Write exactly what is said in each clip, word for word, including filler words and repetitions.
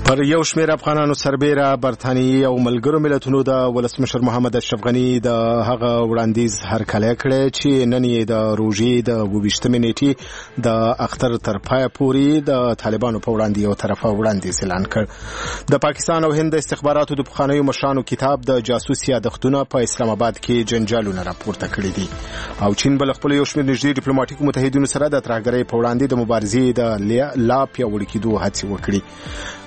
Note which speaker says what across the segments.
Speaker 1: پر یو شمېر افغانانو سربېره برتانیې او ملګرو ملتونو د ولسمشر محمد اشرف غني د هغه وړاندیز هرکلی کړی چې نن یې د روژې د اووه ویشتمې نیټې د اختر تر پایه پورې د طالبانو په وړاندې یو طرفه وړاندیز اعلان کړ. د پاکستان او هند د استخباراتو د پخوانیو مشرانو کتاب د جاسوسي یادښتونه په اسلام آباد کې جنجالونه راپورته کړي دي او چین بل خپل یو شمېر نږدې ډیپلوماټیکو متحدینو سره د ترهګرۍ په وړاندې د مبارزې د لا پیاوړي کېدو هڅې وکړي.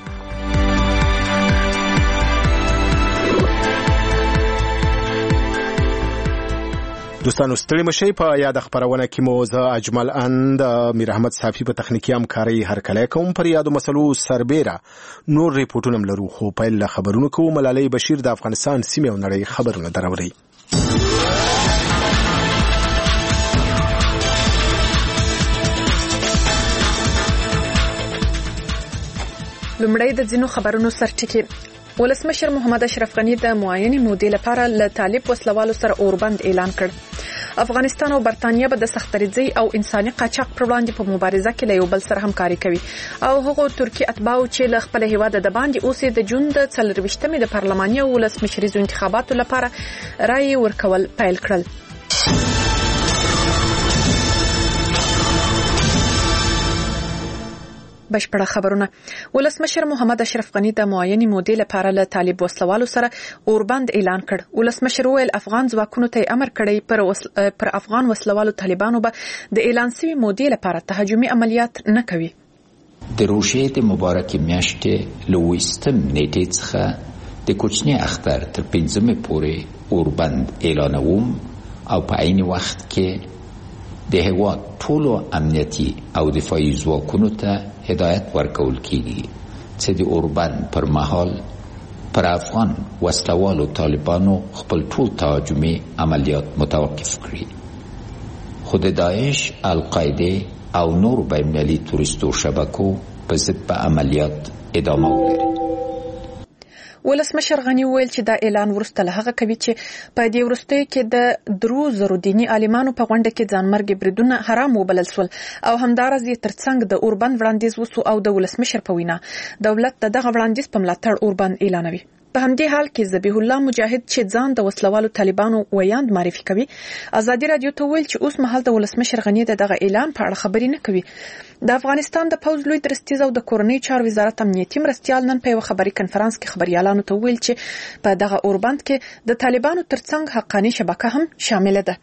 Speaker 1: دوستانو ستړي مشئ. په یاد خبرونه کې مو زه اجمل اند میر احمد صافي په تخنیکی همکاري هرکلی کوم. پر یادو مسلو سربېره نور ریپورټونه لرو، خو پیل له خبرونو کوو. ملالۍ بشیر د افغانستان سیمې او نړۍ خبرونه دروري.
Speaker 2: لومړی د ځینو خبرونو سرټکی. ولسمشر محمد اشرف غني د معینې مودې لپاره له طالب وسلوالو سره اوربند اعلان کړ. افغانستان او برتانیه به د سختریزۍ او انساني قاچاق پر وړاندې په مبارزه کې له یو بل سره همکاري کوي او هغه ترکی اتباعو چې له خپل هیواد د باندې اوسې د جون د څلور ویشتمې د پارلماني او ولسمشریزو انتخاباتو لپاره رای ورکول پیل کړل. بشپړه خبرونه. ولسمشر محمد اشرف غني د معینې مودې لپاره له طالب وسلوالو سره اوربند اعلان کړ. ولسمشر ویل افغان ځواکونو ته امر کړی پر, وسل... پر افغان وسلوالو طالبانو به د اعلان شوی مودې لپاره تهاجمي عملیات نه کوي.
Speaker 3: د روژې د مبارکې میاشتې له اوویشتم نیټې څخه د کوچني اختر تر پنځمې پورې اوربند اعلانوم او په عین وخت کې د هیواد ټولو امنیتي او دفاعي ځواکونو ته هدایت ورکول کیږي چې د اوربند پر مهال پر افغان وسلوالو طالبانو خپل ټول تهاجمي عملیات متوقف کړي. خود داعش، القاعده او نور بین‌المللي تروریستو شبکو په ضد په عملیات ادامه ولري.
Speaker 2: ولسمشر غني ویل چې دا اعلان ورسته له هغه کوي چې په دې وروستیو کې د درو زرو دیني عالمانو په غونډه کې ځانمرګي بریدونه حرام وبلل شول او همدارس یې ترڅنګ د اوربند وړاندیز وسو او د ولسمشر په وینا دولت د دغه وړاندیز په ملاتړ اوربند اعلانوي. په همدې حال کې ذبیح الله مجاهد چې ځان د وسلوالو طالبانو ویاند معرفي کوي ازادي رادیو ته ویل چې اوس مهال د ولسمشر غني دغه اعلان په اړه خبرې نه کوي. د افغانستان د پوز لوی درستیز او د کورنۍ چارو وزارت امنیتي مرستیال نن په یو خبري کنفرانس کې خبريالانو ته ویل چې په دغه اوربند کې د طالبانو ترڅنګ حقاني شبکه هم شامل ده.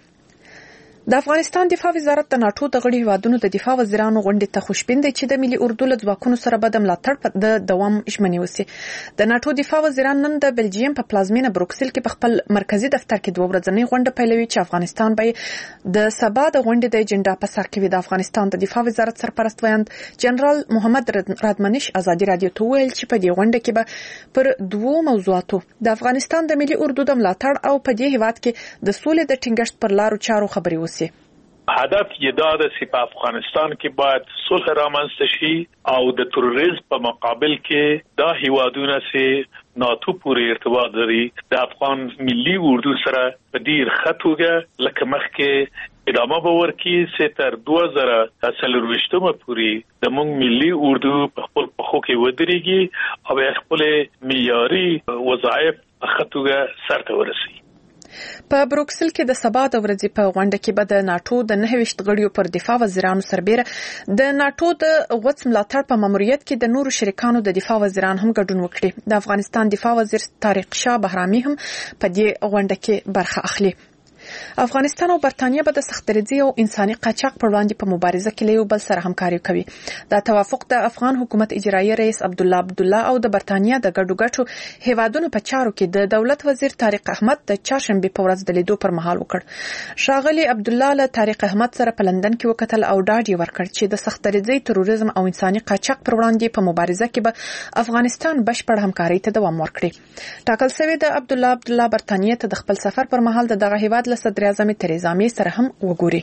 Speaker 2: د افغانستان دفاع وزارت د ناتو د غړي هیوادونو د دفاع وزیرانو غونډې ته خوشبین دی چې د ملي اردو له ځواکونو سره به د ملاتړ په د دوام ژمنې وسي. د ناتو دفاع وزیران نن د بلجیم په پلازمینه بروکسل کې په خپل مرکزی دفتر کې دوه ورځنۍ غونډه پیلوي چې افغانستان به د سبا د غونډې د اجنډا په سر کې وي. د افغانستان د دفاع وزارت سرپرست ویاند جنرال محمد رادمنش ازادي رادیو ته ویل چې په دې غونډه کې به پر دوو موضوعاتو د افغانستان د ملي اردو د ملاتړ او په دې هیواد کې د سولې د ټینګښت پر لارو چارو خبرې وسي.
Speaker 4: هدف یې دا ده چې په افغانستان کې باید صلح رامنځته شي او د تروریزم په مقابل کې دا هیوادونه چې ناتو پورې ارتباط لري د افغان ملي اردو سره په ډیر ښه توګه لکه مخکې ادامه به ورکړي چې تر دوه زره څلور ویشتمه پورې د موږ ملي اردو په خپل پښو کې ودرېږي او خپل معیاري وظایف په ښه توګه سرته ورسوي.
Speaker 2: په بروکسل کې د سبا د ورځې په غونډه کې به د ناتو د نهه ویشت غړیو پر دفاع وزیرانو سربېره د ناتو د غوڅ ملاتړ په ماموریت کې د نورو شریکانو د دفاع وزیران هم ګډون وکړي. د افغانستان دفاع وزیر طارق شاه بهرامي هم په دې غونډه کې برخه اخلي. افغانستان او برتانیه به د سختریزۍ او انساني قاچاق پر وړاندې په مبارزه کې له یو بل سره همکاري کوي. دا توافق د افغان حکومت اجرایي رئیس عبدالله عبدالله او د برتانیه د ګډو ګټو هیوادونو په چارو کې د دولت وزیر طارق احمد د چهارشنبه په ورځ د لیدو پر مهال وکړ. ښاغلي عبدالله له طارق احمد سره په لندن کې وکتل او ډاډ یې ورکړ چې د سختریزۍ، تروریزم او انساني قاچاق پر وړاندې په مبارزه کې به افغانستان بشپړ همکاري ته دوام ورکړي. ټاکل شوی د عبدالله عبدالله برتانیه ته د خپل سفر پر مهال د دغه هیواد صدر اعظم تریزا مې سره هم وګوري.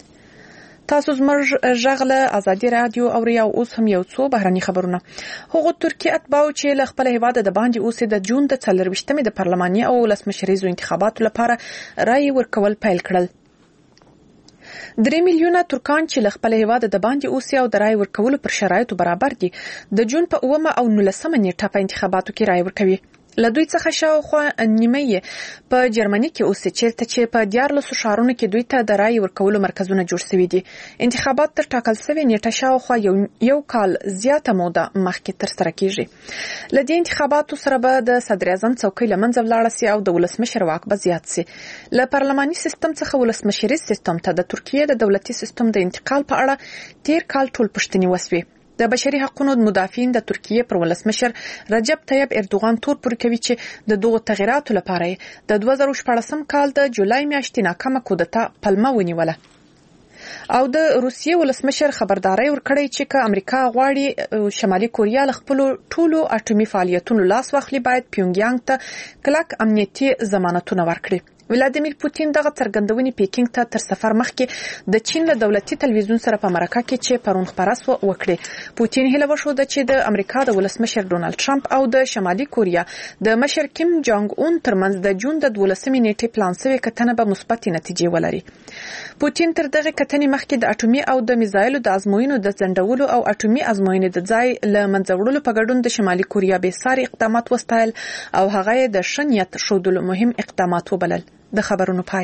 Speaker 2: تاسو زموږ ژغ له ازادي رادیو اوري او اوس هم یو څو بهرني خبرونه. هغه ترکیه اتباعو چې له خپل هیواد د باندې اوسې د جون د څلور ویشتمې د پارلماني او ولسمشریزو انتخاباتو لپاره رای ورکول پیل کړل. درې میلیونه ترکان چې له خپل هیواد د باندې اوسي او د رای ورکولو پر شرایطو برابر دي د جون په اومه او نولسمه نیټه په انتخاباتو کې رای ورکوي. له دوی څخه شاوخوا نیمه یې په جرمني کې اوسي چیرته چې په دیارلسو ښارونو کې دوی ته د رای ورکولو مرکزونه جوړ شوي دي. انتخابات تر ټاکل شوې نیټه شاوخوا یو یو کال زیاته موده مخکې ترسره کیږي. له دې انتخاباتو سره به د صدر اعظم څوکۍ له منځه ولاړه سي او د ولسمشر واک به زیات سي. له پارلماني سیستم څخه ولسمشري سیستم ته د ترکیې د دولتي سیستم د انتقال په اړه تیر کال ټول پوښتنې وسوي. د بشري حقوقو مدافعین د ترکیې پر ولسمشر رجب طیب اردوغان تور پورې کوي چې د دغو تغیراتو لپاره د دوه زره شپاړسم کال د جولای میاشتې ناکامه کودتا پلمه ونیوله. او د روسیې ولسمشر خبرداري ورکړی چې که امریکا غواړي شمالي کوریا له خپل ټولو اټومي فعالیتونو لاس واخلي باید پیونګیانګ ته کلک امنیتي ضمانتونه ورکړي. ولادیمیر پوتین دغه څرګندونې پیکینګ ته تر سفر مخکې د چین له دولتي تلویزیون سره په مرکه کې چې پرون خبره سوه وکړي. پوتین هیله وښوده چې د امریکا د ولسمشر ډونالد ټرمپ او د شمالي کوریا د مشر کیم جانګ اون ترمنځ د جون د دولسمې نیټې پلان شوې کتنه به مثبتې نتیجې ولري. پوتین تر دغه کتنې مخکې د اټومي او د میزایلو د ازموینو د ځنډولو او اټومي ازموینې د ځای له منځه وړلو په ګډون د شمالي کوریا بې ساري اقدامات وستایل او هغه یې د ښه نیت ښودلو مهم اقدامات وبلل. د خبرونو پای.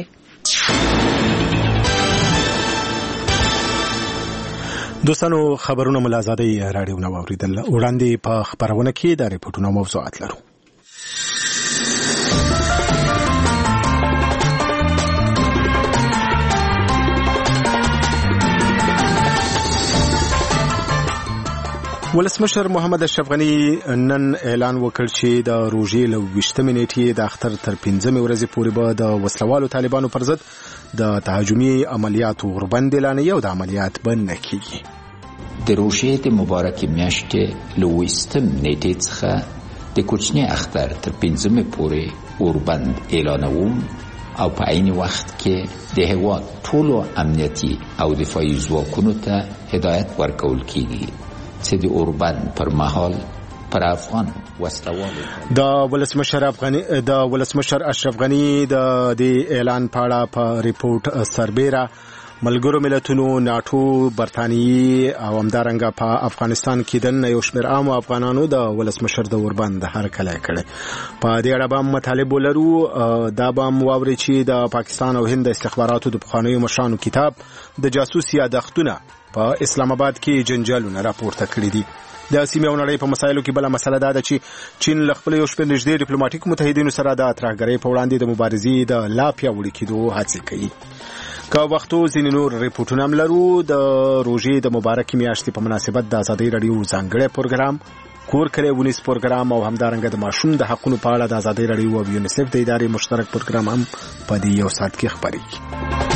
Speaker 1: دوستانو خبرونه ملازادي رادیو نو اوریدل. وړاندې په خبرونه کې د ریپورتونو موضوعات لرو. ولسمشر محمد اشرف غنی نن اعلان وکړ چې د روژې له ویشتمې نیټې د اختر تر پنځمې ورځې پورې به د وسلوالو طالبانو پر ضد د تهاجمي عملیاتو غوربند اعلانوي او د عملیات بند نه کیږي.
Speaker 3: د روژې د مبارکې میاشتې له ویشتم نیټې څخه د کوچني اختر تر پنځمې پورې غوربند اعلانوم او په عین وخت کې د هیواد ټولو امنیتي او دفاعي ځواکونو ته هدایت ورکول کیږي چې د اوربند پر مهال پر افغان وسلوالو
Speaker 1: د ولسمشر افغاني د ولسمشر اشرف غنی د دې اعلان په اړه په ریپورت سربېره ملګرو ملتونو ناتو برتانیې او همدارنګه په افغانستان کې د یو شمېر عام افغانانو د ولسمشر د اوربند هرکلی کړی. په دې اړه به مطالب ولرو. دا به هم واورئ چې د پاکستان او هند استخباراتو د پخوانیو مشرانو کتاب د جاسوسي یادښتونه په اسلام آباد کې جنجالونه راپورته کړي دي. د سیمې او نړۍ په مسایلو کې بله مسله دا ده چې چین له خپل یو شمېر نږدې ډیپلوماټیکو متحدینو سره د ترهګرۍ په وړاندې د مبارزې د لا پیاوړي کېدو هڅې کوي. که وختو ځینې نور ریپورټونه هم لرو. د روژې د مبارکې میاشتې په مناسبت د ازادۍ راډیو ځانګړی پروګرام کور کلی ونیس پروګرام او همدارنګه د ماشوم د حقونو په اړه د ازادۍ راډیو او یونیسف د ادارې مشترک پروګرام هم په دې یو ساعت کې خپرېږي.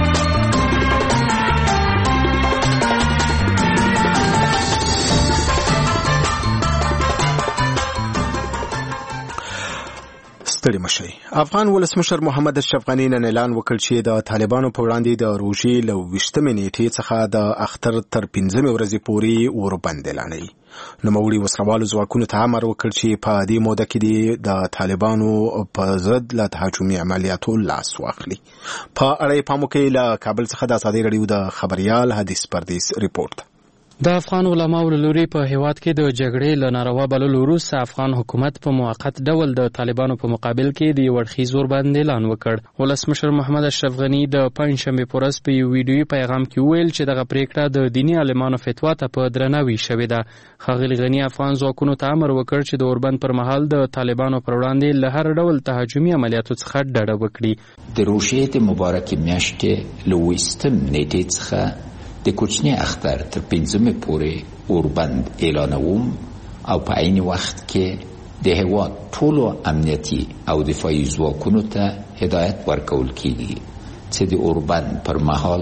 Speaker 1: ستړي مشي. افغان ولسمشر محمد اشرف غنی نن اعلان وکړ چې د طالبانو په وړاندې د روژې له ویشتمې نیټې څخه د اختر تر پنځمې ورځې پورې اوربند اعلانوي. نوموړي وسلوالو ځواکونو ته امر وکړ چې په دې موده کې د طالبانو په ضد له تهاجمي عملیاتو لاس واخلي. په اړه پام وکړئ. له کابل څخه د ازادۍ راډیو د خبريال حدیث پردیس ریپورت.
Speaker 5: د افغان علماو له لوري په هیواد کې د جګړې له ناروا بللو وروسته افغان حکومت په موقت ډول د طالبانو په مقابل کې د یو اړخیز اوربند اعلان وکړ. ولسمشر محمد اشرف غنی د پنځشنبې په ورځ په یو ویډیویي پیغام کې وویل چې دغه پریکړه د دیني عالمانو فتوا ته په درناوي شوې ده. ښاغلي غنی افغان ځواکونو ته امر وکړ چې د اوربند پر مهال د طالبانو پر وړاندې له هر ډول تهاجمي عملیاتو څخه ډډه وکړي.
Speaker 3: د روژې د مبارکې میاشتې له ویشتم نیټې څخه د کوچني اختر تر پنځمې پورې اوربند اعلانوم او په عین وخت کې د هیواد ټولو امنیتي او دفاعي ځواکونو ته هدایت ورکول کیږي چې د اوربند پر مهال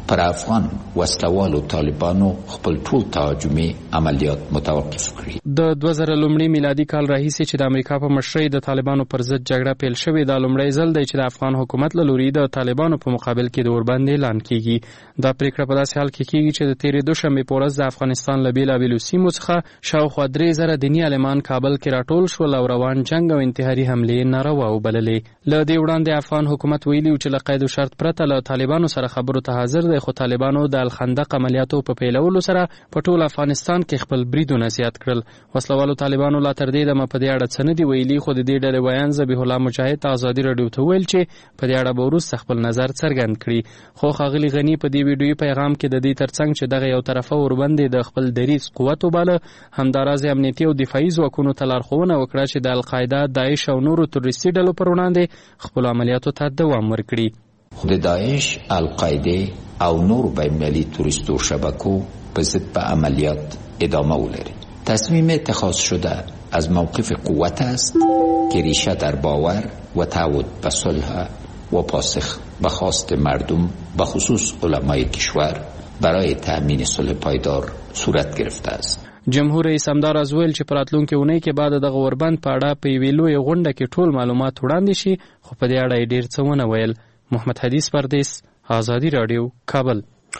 Speaker 3: پر افغان وسلوالو طالبانو خپل ټول تهاجمي عملیات متوقف کړي.
Speaker 5: د دوه زره لومړي میلادي کال راهیسې چې د امریکا په مشرۍ د طالبانو پر ضد جګړه پیل شوې، دا لومړی ځل دی چې د افغان حکومت له لوري د طالبانو په مقابل کې د اوربند اعلان کیږي. دا پریکړه په داسې حال کې کیږي چې د تیرې دوشنبې په ورځ د افغانستان له بېلابېلو سیمو څخه شاوخوا درې زره دیني عالمان کابل کې راټول شول او روان جنګ او انتحاري حملې ناروا وبللې. له دې وړاندې افغان حکومت ویلي و چې له قید و شرط پرته له طالبانو سره خبرو ته حاضر دی، خو طالبانو د الخندق عملیاتو په پیلولو سره په ټول افغانستان کې خپل بریدونه زیات کړل. وسلوالو طالبانو لا تر دې دمه په دې اړه څه نه دي ویلي، خو د دې ډلې ویان ذبیح الله مجاهد ازادي راډیو ته ویل چې په دې اړه به وروسته خپل نظر څرګند کړي. خو ښاغلي غني په دې ویډیويي پیغام کې د دې ترڅنګ چې دغه یو طرفه اوربند د خپل دریځ قوت وباله، همداراز امنیتي او دفاعي ځواکونو ته لارښوونه وکړه چې د القاعده، داعش او نورو تروریستي ډلو پر وړاندې خپل عملیاتو ته دوام ورکړي.
Speaker 3: د داعش، القاعده او نور بین‌المللی توریستو شبکو به ضد به عملیات ادامه ولري. تصمیم اتخاذ شده از موقف قوت است که ریشه در باور و تعهد به صلح و پاسخ به خواست مردم به خصوص علمای کشور برای تأمین صلح پایدار صورت گرفته است.
Speaker 5: جمهور رئیس همداراز ویل چې په راتلونکې اونۍ کې بعد دغه اوربند په اړه په یوې لویې غونډه کې ټول معلومات وړاندې شي، خو په دې اړه یې ډېر څه ونه ویل. محمد حدیث پردیس، ازادي راډیو، کابل.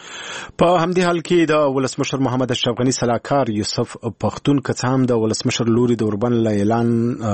Speaker 1: په همدې حال کې د ولسمشر محمد اشرف غني سلاکار یوسف پختون کڅام د ولسمشر لوري د اوربند له اعلان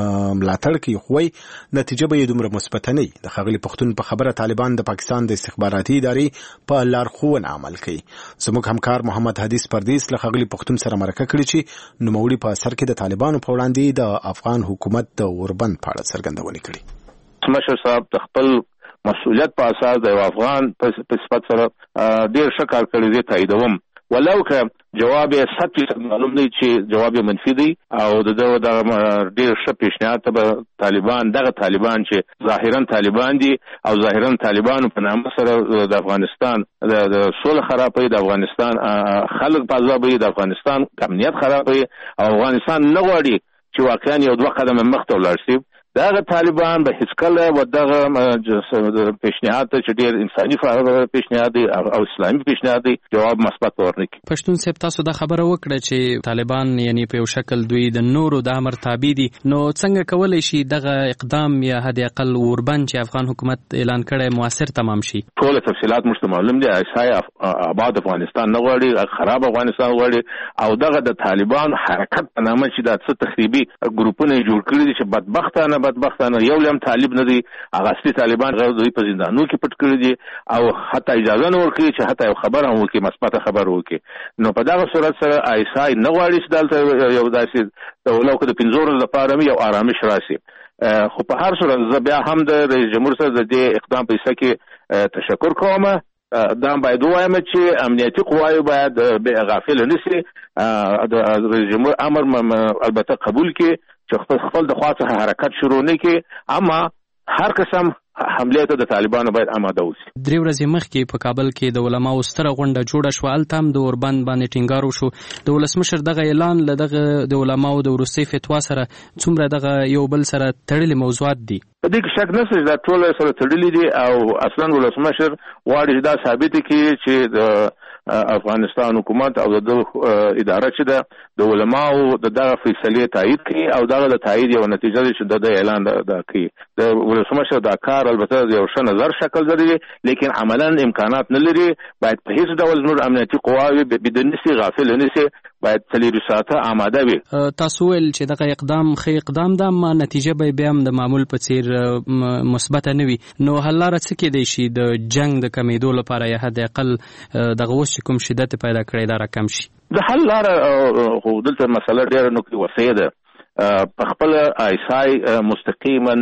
Speaker 1: ملاتړ کوي، خو نتیجه به یې دومره مثبت نه وي. د ښاغلي پختون په خبره طالبان د پاکستان د استخباراتي ادارې په لارښوونه عمل کوي. زموږ همکار محمد حدیث پردیس له ښاغلي پختون سره مرکه کړې چې نوموړي په اثر کې د طالبانو په وړاندې د افغان حکومت د اوربند په اړه څرګندونه کړې.
Speaker 6: مشر صاحب د خپل مسؤلیت په اساس د افغان په صفت سره ډیر ښه کار کړی دی، تاییدوم، ولو که جواب یې صد فیصد معلوم دی چې جواب یې منفي دی او د دغه ډیر ښه پیشنهاد ته به طالبان، دغه طالبان چې ظاهرا طالبان دي او ظاهرا طالبانو په نامه سره د افغانستان د صلح خرابوي، د افغانستان خلک پازابوي، د افغانستان امنیت خرابوي او افغانستان نه غواړي چې واقعا یو دوه قدمه مخته ولاړ شي. دغه طالبان به هیڅ کله و دغه پیشنهاد ته چې ډېر انساني پیشنهاد دی او اسلامي پیشنهاد دی جواب مثبت ورنکړي.
Speaker 5: پښتون صاحب تاسو دا خبره وکړه چې طالبان یعنی په یو شکل دوی د نورو د امر تابع دي، نو څنګه کولای شي دغه اقدام یا حد اقل اوربند چې افغان حکومت اعلان کړی موثر تمام شي؟
Speaker 6: ټول تفصيلات مشته معلوم دي. ایسای آباد افغانستان نه غواړي، خراب افغانستان غواړي او دغه د طالبان حرکت په نامه چې د څه تخریبي ګروپونه جوړ کړي دي چې بدبختانه بدبختانه یو لم طالب نه دي، هغه اصلي طالبان غو دوی په زندانو کې پټ کړی دي او حتی اجازه نه ورکړي چې حتی یو خبر هم وکړي، مثبت خبر وکړي. نو په دغه صورت سره ایسای نه غواړي چې دلته یو داسې د ولو که د پنځو ورځو لپاره یو آرامش راشي. خو په هر صورت زه بیا هم د رئیس جمهور سره د دې اقدام په حصه کې تشکر کوم. دا باید ووایم چې امنیتي قواوې باید غافل نه شي، د رئیس جمهور امر البته قبول کړي چې خپل خپل د خوا څخه حرکت شروع نه کړي، اما هر قسم حمله ته د طالبانو باید آماده اوسي.
Speaker 5: درې ورځې مخکې په کابل کې د علماو ستره غونډه جوړه شوه، هلته هم د اوربند باندې ټینګار وشو. د ولسمشر دغه اعلان له دغه د علماو د وروستۍ فتوا سره څومره دغه یو بل سره تړلي موضوعات دي؟
Speaker 6: په دې کې شک نشته چې دا ټول سره تړلي دي او اصلا ولسمشر غواړي چې دا ثابت کړي چې د افغانستان حکومت او د اداره چې د علماو د دغه فیصلې تایید کړي او دغه د تایید یو نتیجه چې د اعلان د کوي. د ولسمشر دا کار البته یو ښه نظر شکل لري، لیکن عملا امکانات نه لري. باید په هیڅ ډول نور امنیتي قواوې بدون نسی غافل نه شي، باید څلور ساعته آماده وي.
Speaker 5: تاسو ول چې دغه اقدام ښه اقدام ده، ما نتیجه به بیا هم د معمول په څیر مثبت نه وي، نو حل لاره څه کېدای شي د جنگ د کمیدو لپاره یا حد اقل دغه اوس کوم شدت پیدا کړی دا راکم شي؟
Speaker 6: د حل لاره خو دلته مسله ډېره نقطې وسیع ده. په خپل ایسای مستقیما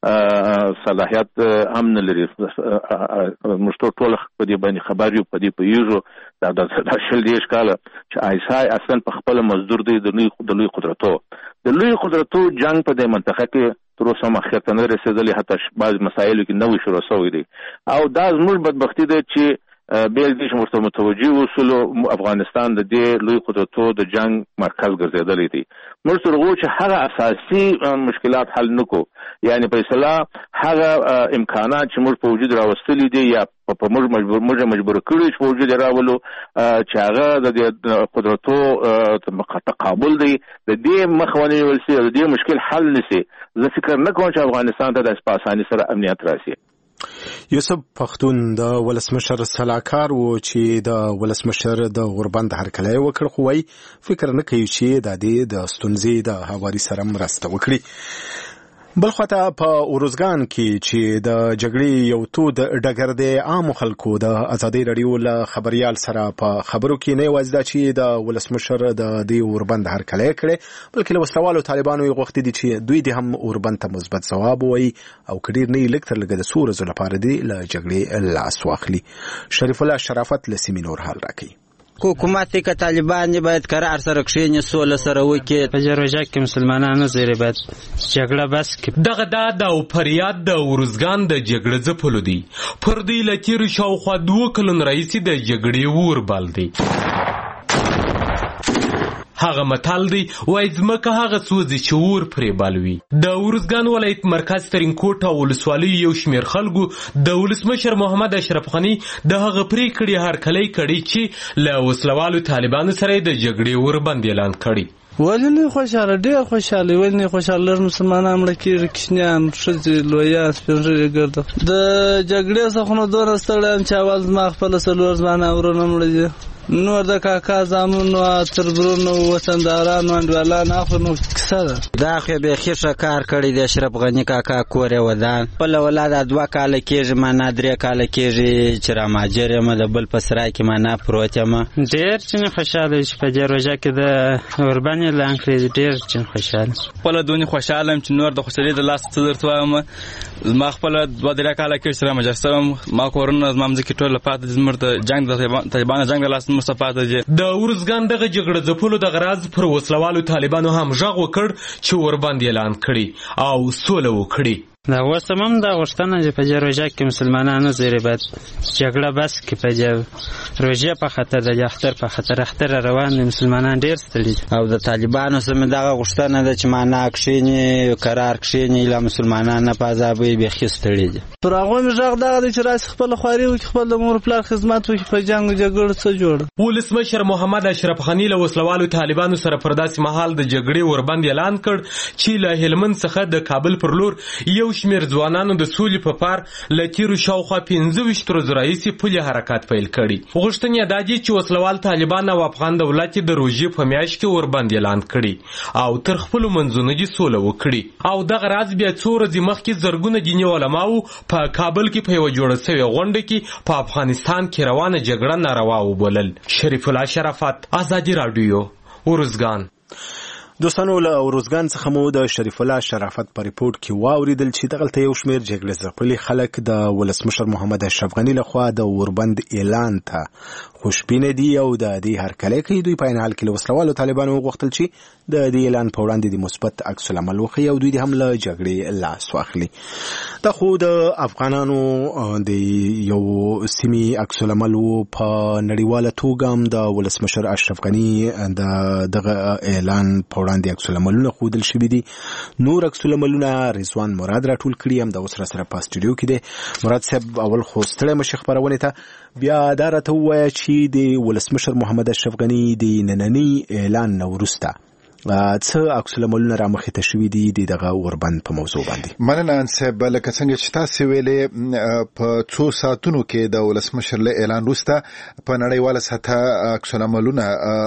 Speaker 6: صلاحیت هم نه لري. موږ ټول په دې باندې خبر یو، په دې پوهېږو دا د شل دېرش کاله چې ایسای اصلا په خپله مزدور دی د لوی قدرتو د لوی قدرتو جنگ په دې منطقه کې تر اوسه مخکې ته نه رسېدلی، حتی بعض مسایلو کې نوی شروع شوی دی او دا زموږ بدبختي ده چې بیل دې مرته متوجي وصول افغانستان د دې لوی قدرتو د جنگ مرکز ګرځیدلی دی. موږ ترغو چې هغه اساسي مشکلات حل نکو، یعنی په اصطلاح هغه امکانات چې موږ په وجود راوستلي دي یا په موږ مجبور موږ مجبور کړی چې په وجود راولو چې هغه د قدرتو تقابل دی د دې مخونی ولسي د دې مشکل حل نشي. زه فکر نه کوم چې افغانستان ته د اساساني سره امنیت راشي.
Speaker 1: یوسف پختون د ولسمشر سلاکار و چې د ولسمشر د غوربند هرکلی وکړ، خو وايي فکر نه کوي چې د دې د ستونزې د هواري سره مرسته وکړي. بل خواته په اروزګان کې چې د جګړې یو تود ډګر دی، عام خلکو د ازادي رادیو له خبريال سره په خبرو کې نه یوازې دا چې د ولسمشر د دې اوربند هرکلی کړي، بلکې له وسلوالو طالبانو یې غوښتي دي چې دوی دې هم اوربند ته مثبت ځواب ووایي او کډیر نه لکتر لګه د سور زو لپاره دی له جګړې لاس واخلي. شریف الله شرافت لسیمین اور حال راکړي.
Speaker 7: حکومت که طالبان باید قرار سره کښیني، سوله سره وکړي. په جروجا کې مسلمانانو زیری باید جګړه بس کړي.
Speaker 8: دغه دا د فریاد د ورزګان د جګړه ځپلو دی پر دې لکیر شاوخوا دوه کلن رئیس د جګړې ور بال دی. هغه متال دی وای ځمکه هغه سوزي چې ور پرې بالوي. د ورزګان ولایت مرکز ترینکوټ او ولسوالۍ یو شمیر خلکو د ولسمشر محمد اشرف غنی د هغه پریکړې هرکلی کړي چې له وسلوالو طالبانو سره د جګړې ور بند اعلان کړي.
Speaker 9: ولی نه خوشاله، ډیر خوشاله، ولی نه خوشاله مسلمانان مړه کېږي، کشنیان ښځې لویان سپینږیري ګرده د جګړې څخه نو دومره ستړی یم چې اول زما خپله څلور ځوانه ورونه مړه دي، نور د کاکا زامنو تربرونو وطندارانو انډوالانو اخو نو کیسه ده.
Speaker 7: دا خو بیخي ښه کار کړی دی اشرف غني کاکا، کور یې ودان. خپل اولاد دوه کاله کېږي، معنا درې کاله کېږي چې راماجر یم، د بل په سرای کې معنا پروت یم.
Speaker 9: ډېر چې خوشحاله چې په دې روژه کې د اوربن اعلان کړی، ډېر چې خوشحاله.
Speaker 10: خپله دونې خوشحاله یم چې نور د خوشحالۍ د لاسه څه درته وایم. زما خپله دوه درې کاله کېږي چې راماجر سوی یم، ما کورونه زما مځکې ټوله پاتې دي، زموږ د جنګ د طالبانو جنګ د لاسه د
Speaker 8: ورزګان دغه جګړه ځپلو د غراض پر وسلوالو طالبانو هم غږ وکړ چې ورباندې اعلان کړي او سوله وکړي.
Speaker 9: دا اوس هم دا غوښتنه چې په دې روژه کې مسلمانانو زیری باید جګړه بس کړي. په دې روژې په خاطر د اختر په خاطر اختر روان دي، مسلمانان ډېر ستړي
Speaker 7: او د طالبانو سره دغه غوښتنه ده چې معنا کښیني، قرار کښیني، له مسلمانان نه په عذابوي، بیخي ستړي دي.
Speaker 9: پر هغوی مې غږ دغه دی چې راسي خپله خواري وکړي، خپل د مور پلار خدمت وکړي، په جنګ و جګړو څه جوړ.
Speaker 8: ولسمشر محمد اشرف غني له وسلوالو طالبانو سره پر داسې مهال د جګړې وربند اعلان کړ چې له هلمند څخه د کابل پر لور یو شمیر ځوانانو د سولې په پار له تیرو شاوخوا پنځه ویشت ورځو راهیسې پولې حرکات پیل کړي. غوښتنې دا دي چې وسلوال طالبان او افغان دولت د روژې په میاشت کې وربند اعلان کړي او تر خپلو منځونو دې سوله وکړي. او دغه راز بیا څو ورځې مخکې زرګونه دیني علماو په کابل کې په یوه جوړه سوې غونډه کې په افغانستان کې روانه جګړه ناروا وبلل. شریف الله شرافت، ازادي راډیو، ورزګان.
Speaker 1: دوستانو له اورزګان څخه مو د شریف الله شرافت په ریپورت کې واوریدل چې دغلته یو شمیر جګړه ځپلي خلک د ولسمشر محمد اشرف غني لخوا د اوربند اعلان ته خوشبینه دي او د دې هرکلی کوي. دوی په عین حال کې له وسلوالو طالبانو وغوښتل چې د دې اعلان په وړاندې د مثبت عکس العمل وښیي او دوی د هم له جګړې لاس واخلي. دا خو د افغانانو د یو سیمې عکس العمل و. په نړیواله توګه هم د ولسمشر اشرف غني د دغه اعلان په وړاندې عکس العملونه ښودل شوي دي. نور عکس العملونه رضوان مراد راټول کړي، هم د اوس سره په سټوډیو کې دی. مراد صاحب، اول خو ستړی مشي خپرونې ته، بیا دا راته ووایه چې د ولسمشر محمد اشرف غني د ننني اعلان نه وروسته څه عکس العملونه رامخې ته شوي دي د دغه اوربند په موضوع باندې؟
Speaker 11: مننه انصب. لکه څنګه چې تاسو ویلې، په څو ساعتونو کې د ولسمشر له اعلان وروسته په نړیواله سطحه عکس العملونه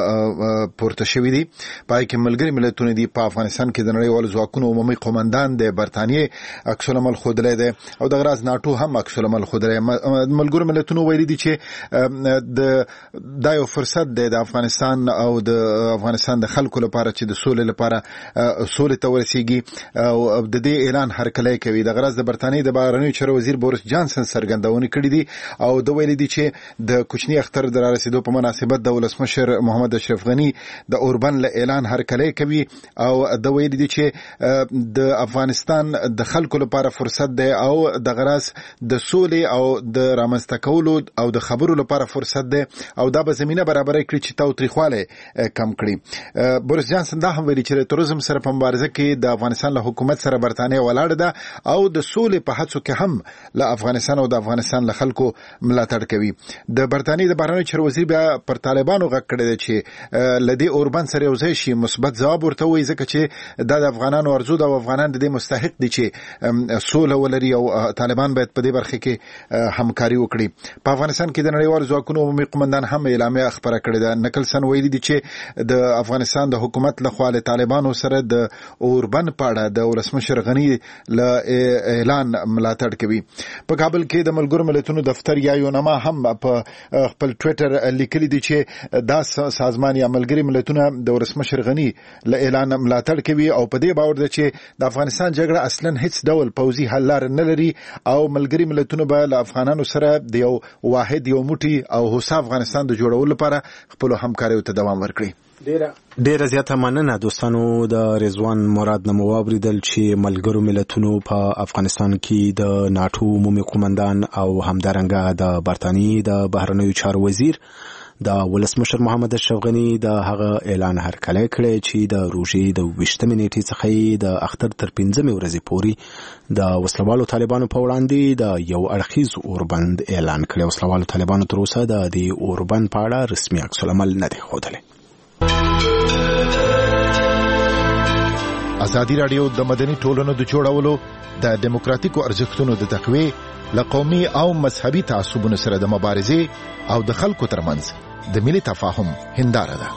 Speaker 11: پورته شوي دي. پای کې ملګري ملتونه دي، په افغانستان کې د نړیوالو ځواکونو عمومي قومندان د برتانیې عکس العمل ښودلی دی او دغه راز ناټو هم عکس العمل ښودلی. ملګرو ملتونو ویلي دي چې دا یو فرصت دی د افغانستان او د افغانستان د خلکو لپاره چې چې د سولې لپاره سولې ته ورسیږي او د دې اعلان هرکلی کوي. د غرض د برتانیې د بهرنیو چارو وزیر بوریس جانسن څرګندونه کړې دي او د ویلي دي چې د کوچني اختر د رارسیدو په مناسبت د ولسمشر محمد اشرف غنی د اوربند له اعلان هرکلی کوي او د ویلي دي چې د افغانستان د خلکو لپاره فرصت دی او د غرض د سولې او د رامنځته کولو او د خبرو لپاره فرصت دی او دا به زمينه برابرې کړي چې تاوتریخواله کم کړي. بوریس جانسن دا هم ویلي چې تروریزم سره په مبارزه کې د افغانستان له حکومت سره برتانیې ولاړه ده او د سولې په هڅو کې هم له افغانستان او د افغانستان له خلکو ملاتړ کوي. د برتانیې د بهرنیو چارو وزیر بیا پر طالبانو غږ کړی دی چې لدی اوربند سره یو ځای شي مثبت ځواب ورته وایي ځکه چې دا د افغانانو ارزو ده او افغانان د دې مستحق دي چې سوله ولري او طالبان باید په دې برخه کې همکاري وکړي. په افغانستان کې د نړیوالو ځواکونو عمومي قومندان هم اعلامیه خبره کړې ده. نکلسن ویلي دي چې د افغانستان د حکومت لخوا له طالبانو سره د اوربند په اړه د ولسمشر غنی له اعلان ملاتړ کوي. په کابل کې د ملګرو ملتونو دفتر یا یونما هم په خپل ټوئیټر لیکلي دي چې دا سازمان یا ملګري ملتونه د ولسمشر غنی له اعلان ملاتړ کوي او په دې باور ده چې د افغانستان جګړه اصلا هیڅ ډول پوځي حل لار نه لري او ملګري ملتونه به له افغانانو سره د یو واحد یو موټی او هوسا افغانستان د جوړولو لپاره خپل همکاري ته دوام ورکړي.
Speaker 1: ډیره ډیره زیاته مننه دوستانو. د رضوان مراد نمو واوریدل چې ملګرو ملتونو په افغانستان کې د ناتو عمومي قومندان او همدارنګه د برتانیې د بهرنیو چارو وزیر د ولسمشر محمد اشرف غنی د هغه اعلان هرکلی کړی چې د روژې د ویشتمې نیټې څخه د اختر تر پنځمې ورځې پورې د وسلوالو طالبانو په وړاندې د یو اړخیز اوربند اعلان کړی. وسلوالو طالبانو تر اوسه د دې اوربند په اړه رسمي عکس العمل نه دی ښودلی.
Speaker 11: ازادي راډیو د مدني ټولنو د جوړولو د دیموکراتیکو ارزښتونو د تقویې له قومي او مذهبي تعصبونو سره د مبارزې او د خلکو ترمنځ د ملي تفاهم هنداره ده.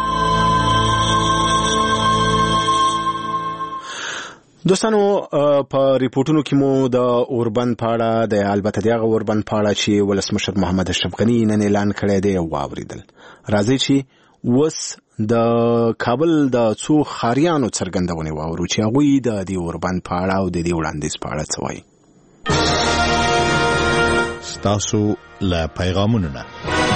Speaker 1: دوستانو په ریپورتونو کې مو د اوربند په اړه د البته دغه اوربند په اړه چې ولسمشر محمد اشرف غنی نن اعلان کړی دی واوریدل. راځي چې وس د کابل د څو خاریانو څرګندونه واورو چې هغه د دې اوربند په اړه او د دې وړاندیز په اړه څه وایي.
Speaker 12: ستاسو له پیغامونو نه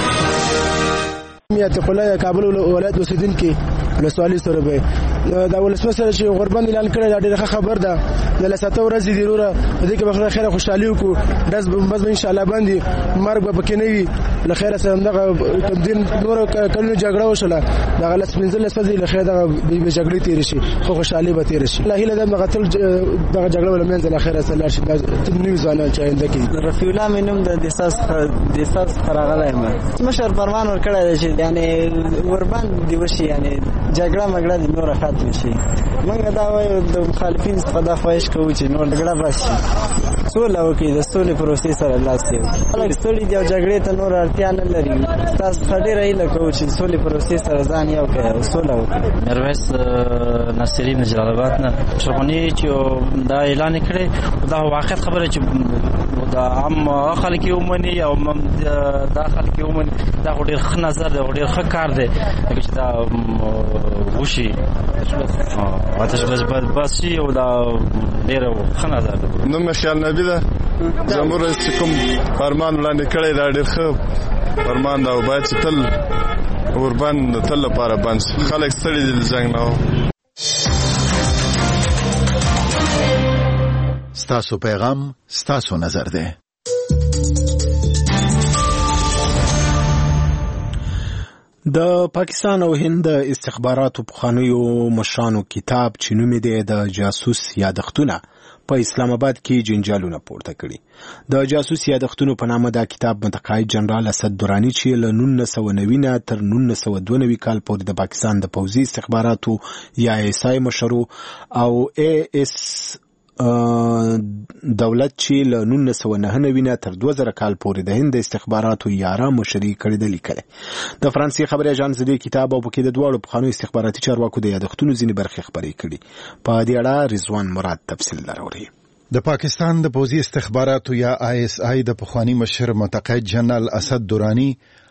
Speaker 13: میات خلای کابل ولایت اوسیدونکو ولسوالۍ سره به دا ولسمشر چې غوربند اعلان کړی دا ډیره خبر ده. د لساته ورځې دی وروره د دې کې بخره خیره خوشحالي وکړو داس بس ان شاء الله باندې مرګ به پکې نه وي. له خیره سره دغه دین نور کلو جګړه وشله دغه لس پنځل لسځي له خیره دغه به جګړې تیر شي خو خوشحالي به تیر شي. الله هیله دغه قتل دغه جګړه ول منځ له خیره سره شي د نیو ځوانان چې انده کې
Speaker 14: رفیع الله مینم د دساس د دساس خراغله ما مشر فرمان ور کړی چې یعنی وربند دی وشي یعنی جګړه مګړه د نور ختم شي. موږ دا وایو د مخالفین څخه دا خواهش کوو چې نور جګړه بس شي سوله وکړي د سولې پروسې سره لاس یو خلک ستړي دي او جګړې ته نور اړتیا نه لري. تاسو خډې راځي کوو چې سولې پروسې سره ځان یو کړي او سوله وکړي.
Speaker 15: مرویس نصری من جلال آباد نه شغونی چې دا اعلان کړي دا واقعیت خبره چې دا عام خلک یو مني او دا خلک یو مني دا ډېر ښه نظر دی ډېر ښه کار دی چې دا وشي آتش بس بس شي او دا ډېر ښه نظر دی.
Speaker 16: نو مې خیال نبی ده زموږ رئیس چې کوم فرمان وړاندې کړی دا ډېر ښه فرمان ده او باید چې تل اوربند تل لپاره بند شي. خلک ستړي دي د جنګ نه.
Speaker 11: ستاسو پیغام ستاسو نظر ده.
Speaker 1: د پاکستان او هند استخباراتو پخوانیو مشرانو کتاب چې نوم یې د جاسوس یادښتونه په اسلام آباد کې جنجالونه پورته کړي. د جاسوس یادښتونو په نامه دا کتاب متقاعد جنرال اسد درانی چې له نولس سوه نوي تر نولس سوه دوه نوي کال پورې د پاکستان د پوځي استخباراتو یا ایس آی مشرو او ای اس دولت چې له نولس سوه نهه نوي تر دوه زره کال پورې د هند استخباراتو یاره مشري کړې ده لیکلې. د فرانسې خبري اژانس دې کتاب او پکې د دواړو پخوانیو استخباراتي چارواکو د یادښتونو ځینې برخې خبرې کړي. په دې اړه رضوان مراد تفصیل لري.
Speaker 11: د پاکستان د پوځي استخباراتو یا آی اس آی د پخوانی مشر متقاعد جنرال اسد درانی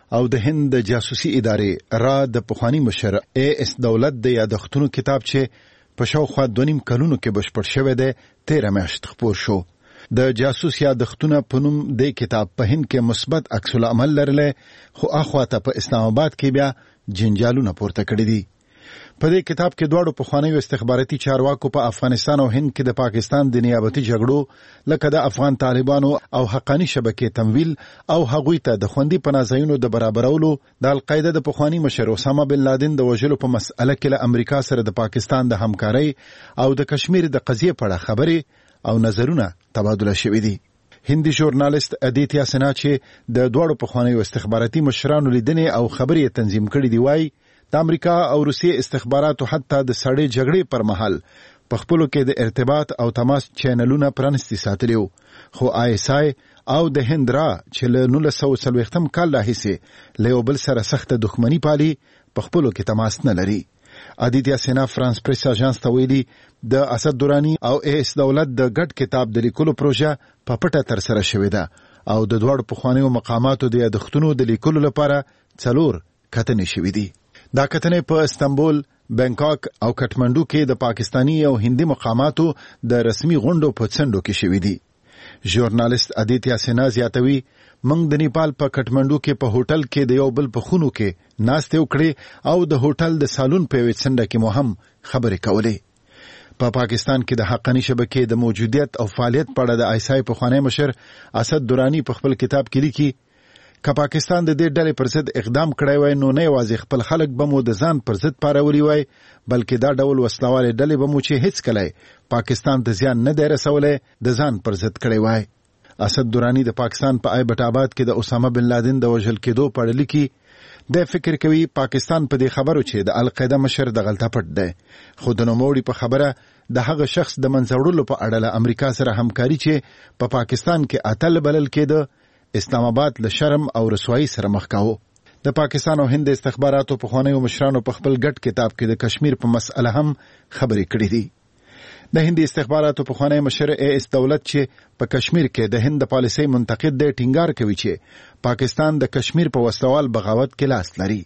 Speaker 11: او د هند د جاسوسي ادارې را د پخوانی مشر ای اس دولت د یادښتونو کتاب چې په شاوخوا دوه نیم کلونو کې بشپړ شوی دی تیره میاشت خپور شو. د جاسوس یادښتونه په نوم د کتاب په هند کې مثبت عکس العمل لرلی، خو اخواته په اسلام آباد کې بیا جنجالونه پورته کړي دي. په دې کتاب کې دواړو پخوانیو استخباراتي چارواکو په افغانستان او هند کې د پاکستان د نیابتي جګړو لکه د افغان طالبانو او حقانی شبکې تمویل او هغوی ته د خوندي پناه ځایونو د برابرولو، د القاعده د پخوانی مشر اسامه بن لادن د وژلو په مسأله کې له امریکا سره د پاکستان د همکارۍ او د کشمیر د قضیې په اړه خبرې او نظرونه تبادله شوي دي. هندي ژورنالیست ادیتیا سنا چې د دواړو پخوانیو استخباراتي مشرانو لیدنې او خبرې تنظیم کړي دی وایي د امریکا او روسیې استخباراتو حتی د سړې جګړې پر مهال په خپلو کې د ارتباط او تماس چینلونه پرانستي ساتلي وو، خو آی اس آی او د هند را چې له نولس سوه څلوېښتم کال راهیسې له یو بل سره سخته دښمني پالي په خپلو کې تماس نه لري. ادیتیا سینا فرانس پریس اژانس ته ویلي د اسد دورانی او ایس دولت د ګډ کتاب د لیکلو پروژه په پټه ترسره شوې ده او د دواړو پخوانیو مقاماتو د یادښتونو د لیکلو لپاره څلور کتنې شوې دي. دا کتنې په استنبول، بنکاک او کټمنډو کې د پاکستانی او هندي مقاماتو د رسمي غونډو په څنډو کې شوې دي. ژورنالیست ادیتیا سینا زیاتوي موږ د نیپال په کټمنډو کې په هوټل کې د یو بل په خونو کې ناستې وکړې او د هوټل د سالون په یوې څنډه کې مو هم خبرې کولې. په پا پاکستان کې د حقانی شبکې د موجودیت او فعالیت په اړه د آی اس آی پخوانی مشر اسد دورانی په خپل کتاب کې لیکي که پاکستان د دې ډلې پر ضد اقدام کړی وای نو نه یوازې خپل خلک به مو د ځان پر ضد پارولي وای، بلکې دا ډول وسلوالې ډلې به مو چې هیڅ کله پاکستان ته زیان نه دی رسولی د ځان پر ضد کړی وای. اسد دورانی د پاکستان په ایبټ آباد کې د اسامه بن لادن د وژل کېدو په اړه لیکي د فکر کوي پاکستان په دې خبرو چې د القاعده مشر د غلطه پټ دی، خو د نوموړي په خبره د هغه شخص د منځوړلو په اړه له امریکا سره همکاري چې په پا پاکستان کې اتل بلل کېده اسلام آباد له شرم او رسوایی سره مخ کاوه. د پاکستان او هند استخباراتو پخوانیو مشرانو په خپل ګډ کتاب کې د کشمیر په مسأله هم خبرې کړې دي. د هندي استخباراتو پخوانی مشر ای اس دولت چې په کشمیر کې د هند پالیسۍ منتقد دی ټینګار کوي چې پاکستان د کشمیر په وسلوال بغاوت کې لاس لري.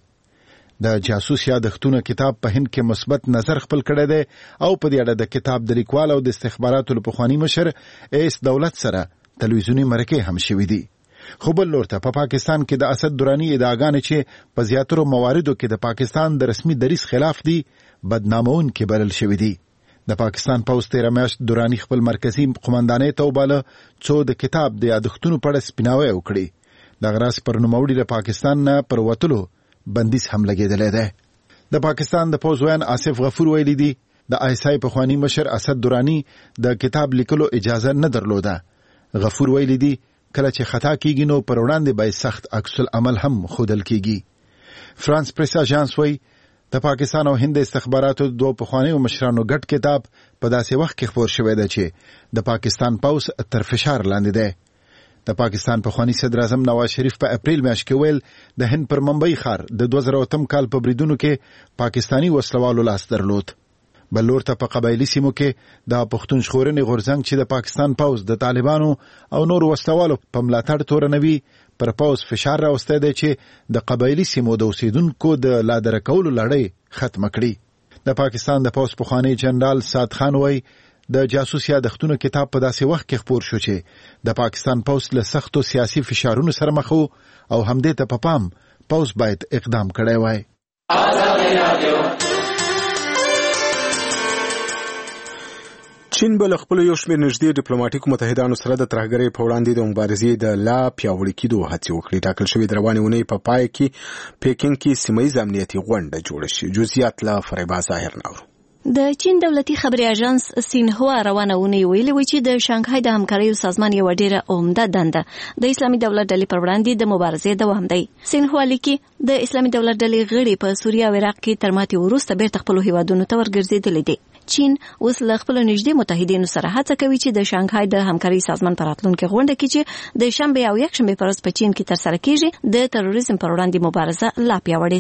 Speaker 11: د جاسوس یادښتونو کتاب په هند کې مثبت نظر خپل کړی دی او په دې اړه د کتاب د لیکوال او د استخباراتو له پخواني مشر ای اس دولت سره تلویزیوني مرکې هم شوي دي. خو بل لور ته په پا پاکستان کې د اسد دورانی ادعاګانې چې په زیاترو مواردو کې د پاکستان د رسمي دریځ خلاف دي بدنامونکې بلل شوي دي. د پاکستان پوځ تیره میاشت دورانی خپل مرکزي قومندانۍ ته وباله څو د کتاب د یادښتونو په اړه سپیناوی وکړي. دغه راز پر نوموړي د پاکستان نه پر وتلو بندیز هم لګېدلی دی. د پاکستان د پوځ ویان آصف غفور ویلي دي د آی اس آی پخواني مشر اسد دورانی د کتاب لیکلو اجازه نه درلوده. غفور ویلي دي کله چې خطا کیږي نو پر وړاندې باید سخت عکس العمل هم ښودل کیږي. فرانس پریس اژانس وایي د پاکستان او هند استخباراتو دوه پخوانیو مشرانو ګډ کتاب په داسې وخت کې خپور شوی دی چې د پاکستان پوځ تر فشار لاندې دی. د پاکستان پخوانی صدر اعظم نواز شریف په اپریل میاشت کې ویل د هند پر ممبئی ښار د دوه زره اتم کال په بریدونو کې پاکستانی وسلوالو لاس درلود. بل لور ته په قبایلي سیمو کې د پښتون ژغورنې غورځنګ چې د پاکستان پوځ د طالبانو او نور وسلوالو په ملاتړ تورنوي پر پوځ فشار راوستی دی چې د قبایلي سیمو د اوسیدونکو د لادره کولو لړۍ ختمه کړي. د پاکستان د پوځ پخوانی جنرال سعد خان وایي د جاسوس یادښتونو کتاب په داسې وخت کې خپور شو چې د پاکستان پوځ له سختو سیاسي فشارونو سره مخ وو او همدې ته په پام پوځ باید اقدام کړی وای.
Speaker 1: چین بل خپل یو شمېر نږدې ډیپلوماټیکو متحدانو سره د ترهګرۍ په وړاندې د مبارزې د لا پیاوړي کېدو هڅې وکړي. ټاکل شوې د روانې اونۍ په پای کې پیکینګ کې سیمه ییزه امنیتي غونډه جوړه شي. جزئیات له فریبا ظاهر نورو.
Speaker 17: د چین دولتي خبري اژانس سینهوا روانه ونی ویلي و چې د شانګهای د همکاریو سازمان یو ډیره عمده دنده د اسلامي دولت ډلې پر وړاندې د مبارزې دوام دی. سینهوا لیکي د اسلامي دولت ډلې غړي په سوریه او عراق کې تر ماتې وروسته بیرته خپل هیوادونو ته ورګرځېدلي دي. چین اوس له خپل نږدې متحدینو سره هڅه کوي چې د شانګهای د همکاري سازمان پر راتلونکي غونډه کې چې د شنبه او یکشنبه پر ورځ په چین کې ترسره کیږي د تروریزم پر وړاندې مبارزه لا پیاوړې شي.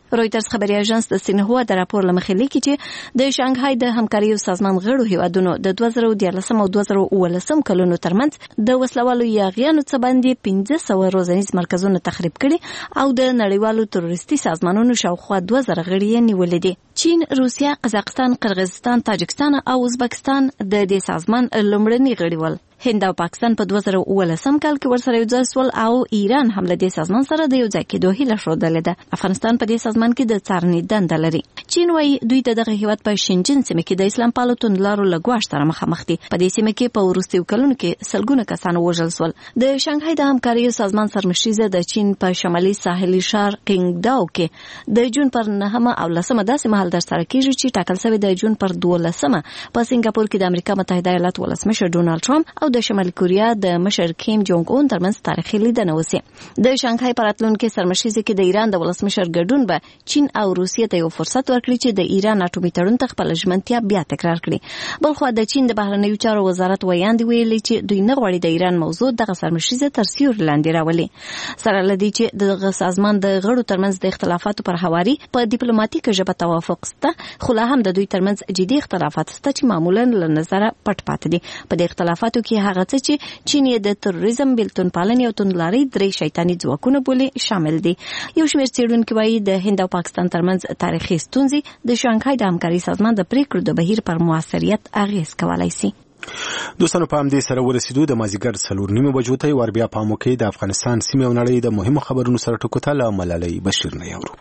Speaker 17: رويټرز خبري اژانس د سینهوا د راپور لمخې لیکي چې د شانګهای د همکاري سازمان غړو هیوادونو د دوه زره دیارلس او دوه زره اوولس کلونو ترمنځ د وسلوالو یاغیانو څخه باندې پنځه سوه روزنیز مرکزونه تخریب کړي او د نړیوالو تروریستي سازمانونو شاوخوا دوه زره غړي نیولې دي. چین، روسیا، قزاقستان، قرغیزستان، تاجکستان او ازبکستان د دې سازمان لومړني غړي ول. هند او پاکستان په دوه زره اوولس کال کې ورسره یو ځای سول او ایران هم له دې سازمان سره د یو ځای کېدو هیله ښودلې ده. افغانستان په دې سازمان کې د څارنې دنده لري. چین وايي دوی ته دغه هیواد په شینجن سیمه کې د اسلام پالو توندلارو له ګواښ سره مخامخ دي. په دې سیمه کې په وروستیو کلونو کې سلګونه کسان وژل سول. د شانګهای د همکاري سازمان سرمشریزه د چین په شمالي ساحلي ښار قینګداو کې د جون پر نهمه او لسمه داسې مهال در سره کېږي چې ټاکل شوی د جون پر دولسمه په سنگاپور کې د امریکا متحده ایالات ولسمشر ډونالد ټرمپ او د شمالي کوریا د مشر کیم جونګ اون ترمنځ تاریخي لیدنه وسی. د شانګهای په راتلونکي سرمشریزه کې د ایران د ولسمشر ګډون به چین او روسیې ته یو فرصت ورکړي چې د ایران اټومي تړون ته خپل ژمنتیا بیا تکرار کړي. بلخو د چین د بهرنیو چارو وزارت ویاندې ویلي چې دوی نه غواړي د ایران موضوع دغه سرمشریزه تر سیوري لاندې راولي. سره لدی چې دغه سازمان د غړو ترمنځ د اختلافاتو پر هواري په ډیپلوماټیک ژبه توافق شته، خو لا هم د دوی ترمنځ جدي اختلافات شته چې معمولا له نظره پټ پاتې دي. په دې اختلافاتو کې هغه څه چې چین یې د تروریزم، بیلتون پالنې او توندلارۍ درې شیطاني ځواکونه بولي شامل دي. یو شمېر څېړونکي وایي د هند او پاکستان ترمنځ تاریخي ستونزې د شانګهای د همکاري سازمان د پریکړو د بهیر پر موثریت اغېز کولی سي.
Speaker 1: دوستانو په همدې سره ورسېدو د مازیګر څلور نیمې بجو ته ور بیا پام وکړئ. د افغانستان سیمې او نړۍ د مهمو خبرونو سره ټکو ته له ملالۍ بشیر نه یاورو.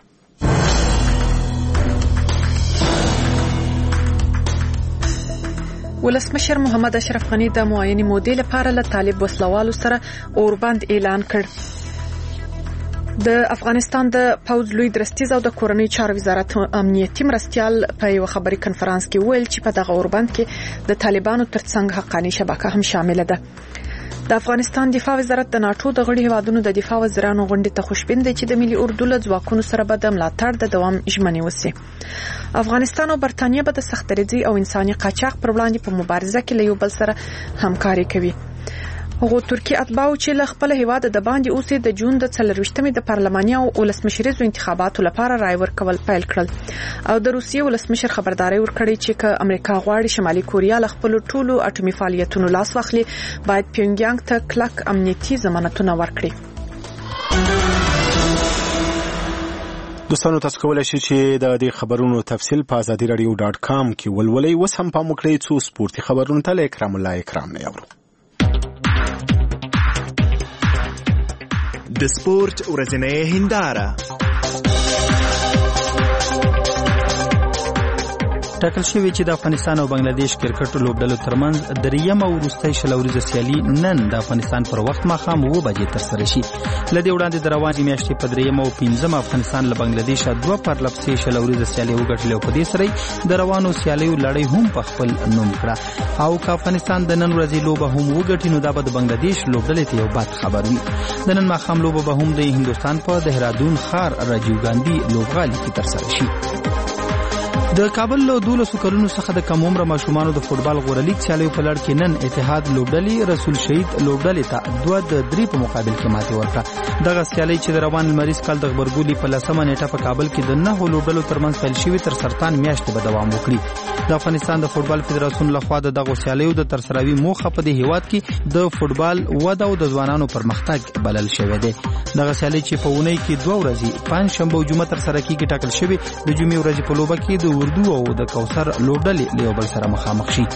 Speaker 2: ولسمشر محمد اشرف غنی د معاینې مودې لپاره له طالب وسلوالو سره اوربند اعلان کړ. د افغانستان د پوځ لوی درستیز او د کورنۍ چارو وزارت امنیتي مرستیال په یو خبري کنفرانس کې ویل چې په دغه اوربند کې د طالبانو ترڅنګ حقاني شبکه هم شامل ده. د افغانستان دفاع وزارت د ناتو د غړي هیوادونو د دفاع وزیرانو غونډې ته خوشبین دی چې د ملي اردو له ځواکونو سره به د ملاتړ د دوام ژمنې وسي. افغانستان او برتانیه به د سختدریځۍ او انساني قاچاق پر وړاندې په مبارزه کې له یو بل سره همکاري کوي. هغه ترکی اتباعو چې له خپل هیواد د باندې اوسې د جون د څلرویشتمې د پارلماني او ولسمشریزو انتخاباتو لپاره رای ورکول پیل کړل او د روسیې ولسمشر خبرداري ورکړي چې که امریکا غواړي شمالي کوریا له خپل ټولو اټومي فعالیتونو لاس واخلي باید پیونګیانګ ته کلک امنیتي ضمانتونه ورکړي.
Speaker 1: دوستانو تاسو کولای شئ چې د دې خبرونو تفصیل په ازادي رادیو ډاټ کام کې ولولئ. اوس هم پام وکړئ څو سپورتي خبرونو ته له اکرام الله اکرام نه یاورو.
Speaker 18: د سپورت ورځنۍ هنداره.
Speaker 19: ټاکل شوی چې د افغانستان او بنگلاديش کرکټ لوبډلو ترمنځ دریم او وروستۍ شلوريزه سیالي نن د افغانستان پر وخت ماښام اوه بجې ترسره شي. لدې وړاندې د روانې میاشتې په دریم او پنځم افغانستان له بنگلاديش دوه پرلپسې شلوريزه سیالي وګټلې او په دې سره د روانو سیالیو لړۍ هم په خپل نوم کړه. او که افغانستان د نن ورځې لوبه هم وګټي نو دا به د بنگلاديش لوبډلې ته یو بد خبر وي. د نن ماښام لوبه به هم د هندوستان په دهرادون ښار راجیو ګاندي لوبغالي کې ترسره شي. د کابل له دولسو کلونو څخه د کم عمره ماشومانو د فوټبال غوره لیګ سیالیو په لړ کې نن اتحاد لوبډلې رسول شهید لوبډلې ته دوه د درې په مقابل کې ماتې ورکړه. دغه سیالي چې د روان لمریز کال د غبرګولي په لسمه نیټه په کابل کې د نهو لوبډلو ترمنځ پیل شوې تر سرطان میاشتې به دوام وکړي. د افغانستان د فوټبال فدراسیون لخوا د دغو سیالیو د ترسروي موخه په دې هیواد کې د فوټبال وده او د ځوانانو پرمختګ بلل شوی دی. دغه سیالي چې په اونۍ کې دوه ورځې پنځ شنبه او جمعه ترسره کیږي ټاکل شوی د جمعې ورځې په لوبه کې د اردو او د کوثر لوبډلې له یو بل سره مخامخ شي.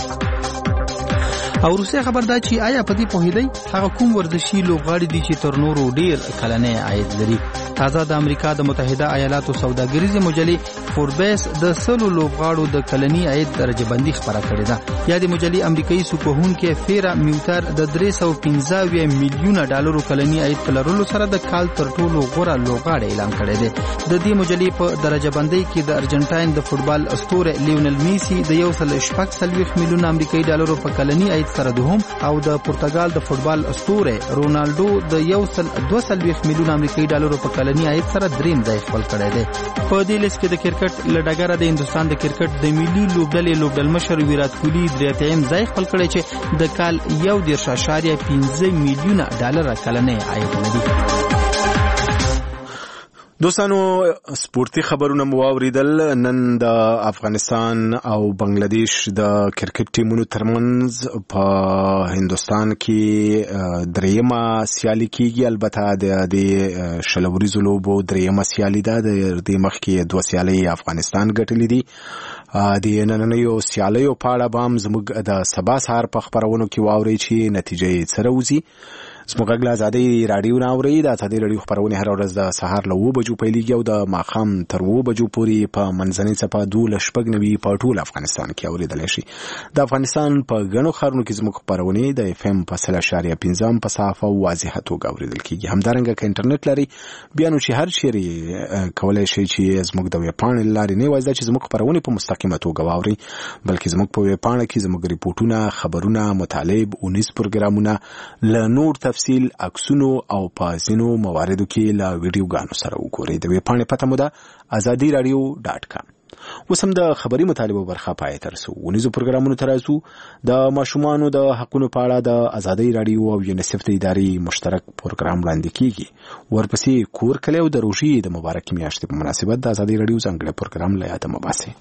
Speaker 19: او روسي خبر دا چې آیا په دې پوهیدای هغه کوم ورزشي لوبغاړي دي چې تر نورو ډیر کلنې عاید لري. تازه د امریکا د متحده ایالاتو سوداګریزې مجلې فوربس د سلو لوبغاړو د کلنی عاید درجه بندي خبره کړې ده. یا د مجلې امریکایي سکوهونکې فیرا میوتر د درې سوه پنځه میلیونه ډالرو کلنی عاید په لرلو سره د کال تر ټولو غوره لوبغاړی اعلان کړی دی. د دې مجلې په درجه بندۍ کې د ارجنټاین د فوټبال اسطوره لیونل میسی د یو سل شپږ څلوېښت میلیونه امریکایي ډالرو په کلنی عاید سره دوهم او د پرتګال د فوټبال اسطوره رونالډو د یو سل دوه څلوېښت میلیونه امریکایي ډالرو په کلنی عاید سره دریم ځای خپل کړی دی. په دې لیست کې د کرکټ له ډګره د هندوستان د کرکټ د ملي لوبډلې لوبډلمشر ویرات کوهلي درېیم ځای خپل کړی چې د کال یو دېرش اعشاریه پنځه میلیونه ډالر کلنی عاید لري.
Speaker 1: دوستانو سپورتي خبرونه مو واوریدل. نن د افغانستان او بنگلاديش د کرکټ ټیمونو ترمنځ په هندستان کې دریمه سیالي کیږي. البته د شلوريزو لوبو دریمه سیالي ده. د دې مخکې دوه سیالي افغانستان ګټلې دي. د نننیو سیالیو په اړه به هم زموږ د سبا سهار په خبرونو کې واورئ چې نتیجه یې څه راوځي. زموږ غږ له ازادۍ راډیو نه اورئ. د ازادۍ راډیو خبرونه هر ورځ د سهار له اوه بجو پیلېږي او د ماښام تر اوه بجو پورې په منځنۍ څپه دولس شپږ نوي په ټول افغانستان کې اورېدلی شي. د افغانستان په ګڼو ښارونو کې زموږ خپرونې د اف ام په سل اشاریه پنځم په صحافه او واضحه توګه اورېدل کېږي. همدارنګه که انټرنیټ لري بیا نو چې هر چیرې کولی شئ چې زموږ د ویبپاڼې له لارې نه یوازې دا چې زموږ خپرونې په مستقیمه توګه واورئ، بلکې زموږ په ویبپاڼه کې زموږ ریپورټونه، خبرونه، مطالب، اونیز پروګرامونه له نور تفصیل عکسونه او په ځینو مواردو کې له ویډیوګانو سره وګورئ. د ویبپاڼې پته مو ده ازادي راډیو ډاټ کام. اوس هم د خبري مطالبو برخه پای ته رسو. ونیزو پروګرامونو ته راځو. د ماشومانو د حقونو په اړه د ازادي راډیو او یونیسف د ادارې مشترک پروګرام وړاندې کیږي. ورپسې کور کلی او د روژې د مبارکې میاشتې په مناسبت د ازادي راډیو ځانګړی پروګرام له یاده مه باسئ.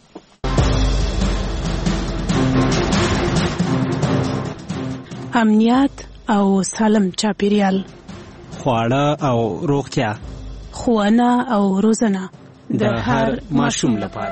Speaker 20: امنیت او سالم چاپیریال،
Speaker 21: خواړه او روغتیا،
Speaker 20: ښوونه او روزنه
Speaker 21: د هر ماشوم لپاره.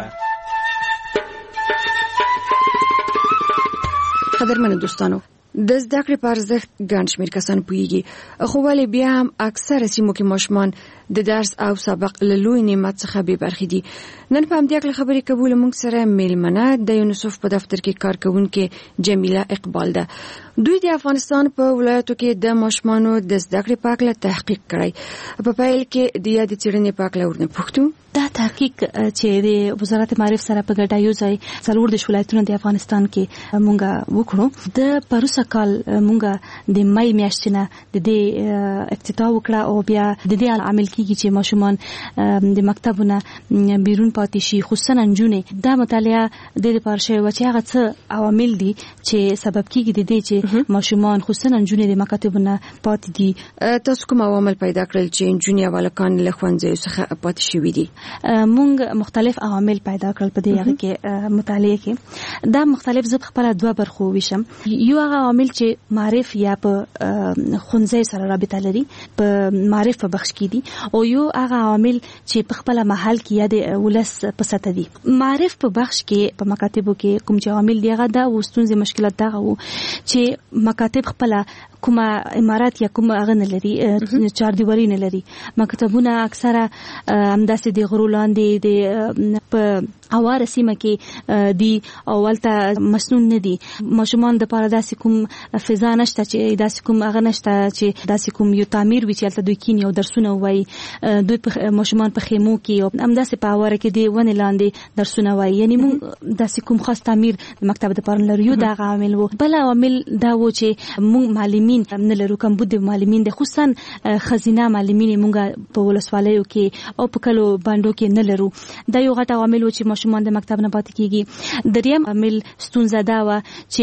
Speaker 22: قدرمنو دوستانو، د زده کړې په ارزښت ګڼ شمېر کسان پوهیږي، خو ولې بیا هم اکثره سیمو کې ماشومان د درس او سبق له لوی نعمت څخه بې برخې دي. نن په همدې اړه خبرې کوو. له موږ سره میلمنه د یونیسف په دفتر کې کارکوونکې جمیله اقبال ده. دوی د افغانستان په ولایتو کې د ماشومانو د زده کړې په اړه تحقیق کړی. په پیل کې د یادې څېړنې په اړه ورنه پوښتو.
Speaker 23: دا تحقیق چې د وزارت معارف سره په ګډه یو ځای څلور د ولایتونو د افغانستان کې مونږ وکړو. د پروسه کال مونږ د مای میاشتې نه د دې افتتاح وکړه او بیا د دې عامل کیږي چې ماشومان د مکتبونو بیرون پاتې شي، خصوصا نجونې. دا مطالعه د دې لپاره شوی چې هغه څه عوامل دي چې سبب کیږي د دې چې ماشومان خصوصا نجونې د مکتبونو پاتې دي.
Speaker 22: تاسو کوم عوامل پیدا کړل چې نجونې او هلکان له ښوونځیو څخه پاتې شوي دي؟
Speaker 23: مونږ مختلف عوامل پیدا کړل په دې هغه کې مطالعه کې. دا مختلف زب خپل دوه برخو ویشم. یو هغه عوامل چې معرف یا په ښوونځي سره رابطه لري، په معرف په بخش کې دي، او یو هغه عوامل چې په خپل محل کې یا د ولس په سطح دي. معرف په بخش کې په مکاتبو کې کوم چې عوامل دی هغه دا وستونزې مشکلات دا وو چې مکاتب خپل کومه امارات یا کومه هغه نه لري، چار دیواری نه لري. مکتبونه اکثره همداسې د غرو لاندې د په اواره سیمه کې دي او ولته مسنون نه دي. ماشومان د پاره داسې کوم فضا نشته چې داسې کوم هغه نشته چې داسې کوم یو تعمیر وي چې هلته دوی کینی او درسونه وایي. دوی په ماشومان په خیمو کې او همداسې په اواره کې د ونې لاندې درسونه وایي. یعنی موږ داسې کوم خاص تعمیر د مکتب د پاره لرو. یو دغه عامل وو. بل عامل دا و چې موږ معلمین نه لرو، کم بود معلمین د خصوصا خزینه معلمین موږ په ولسوالیو کې او په کلو باندو کې نه لرو. دا یو غټ عامل و چې ماشومان د مکتب نه پاتې کیږي. دریم عامل ستونزه دا و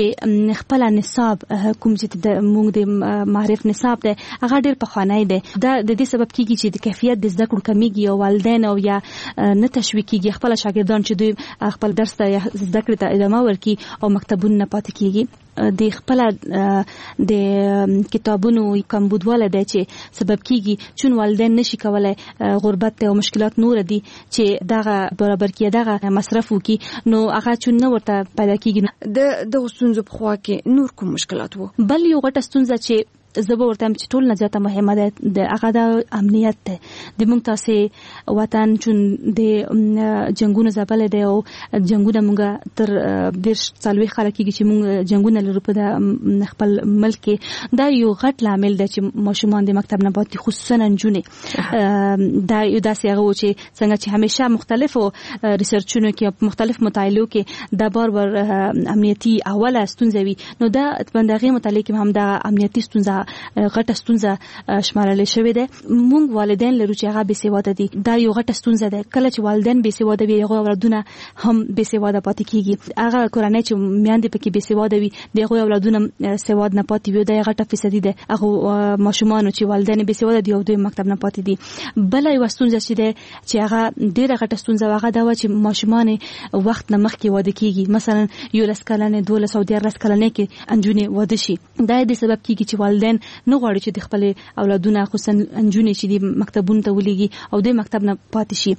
Speaker 23: چې خپل نصاب کوم چې د موږ د معرف نصاب ده هغه ډېر پخوانی ده. دا د دې سبب کیږي چې د کیفیت د زده کړو کمیږي او والدین او یا نه تشویق کیږي خپل شاګردان چې دوی خپل درس ته زده کړې ته ادامه ورکړي او مکتبونه نه پاتې کیږي. د خپل د کتابونو کمبودواله ده چې سبب کیږي چون والدین نشي کولای غربت او مشکلات نور دي چې دغه برابر کیه دغه مصرف وکي، نو هغه چون نه ورته پیدا کیږي.
Speaker 22: د د ستونزو په خوا کې نور کوم مشکلات وو؟
Speaker 23: بل یو غټه ستونزه چې زبر ورته چې ټول نه زیاته مهمه ده د هغه د امنیت ده. د موږ تاسې وطن چون د جنگونو ځپل دی او جنگونه موږ تر ډېر څلوېښت کاله کېږي چې موږ جنگونه لرو په د خپل ملک کې. دا یو غټ لامل دی چې ماشومان د مکتب نه پاتې، خصوصا نجونې. دا یو داسې هغه و چې څنګه چې همیشه مختلفو ریسرچونو کې مختلف مطالعو کې دا بار بار امنیتي اوله ستونزه وي، نو دا په دغه مطالعه کې هم دا امنیتي ستونزه غټه ستونزه شمارل شوې ده. موږ والدین لرو چې هغه بې سواده دي. دا یو غټه ستونزه ده. کله چې والدین بې سواده وي هغه اولادونه هم بې سواده پاتې کیږي. هغه کورنۍ چې میندې پکې بې سواده وي دغه اولادونه سواد نه پاتې وي. دا غټه فیصدي ده. هغه ماشومان چې والدین بې سواده دي او دوی مکتب نه پاتې دي. بل یو ستونزه چې ده چې هغه ډیره غټه ستونزه هغه دا و چې ماشومان وخت نه مخکې واده کیږي. مثلا یو لس کلنې دولس او دیارلس کلنې کې انجونې واده شي. دا د سبب کیږي چې والدین نه غواړي چې د خپل اولادونه خصوصا انجونې چې د مکتبونو ته ولېږي او د مکتب نه پاتې شي.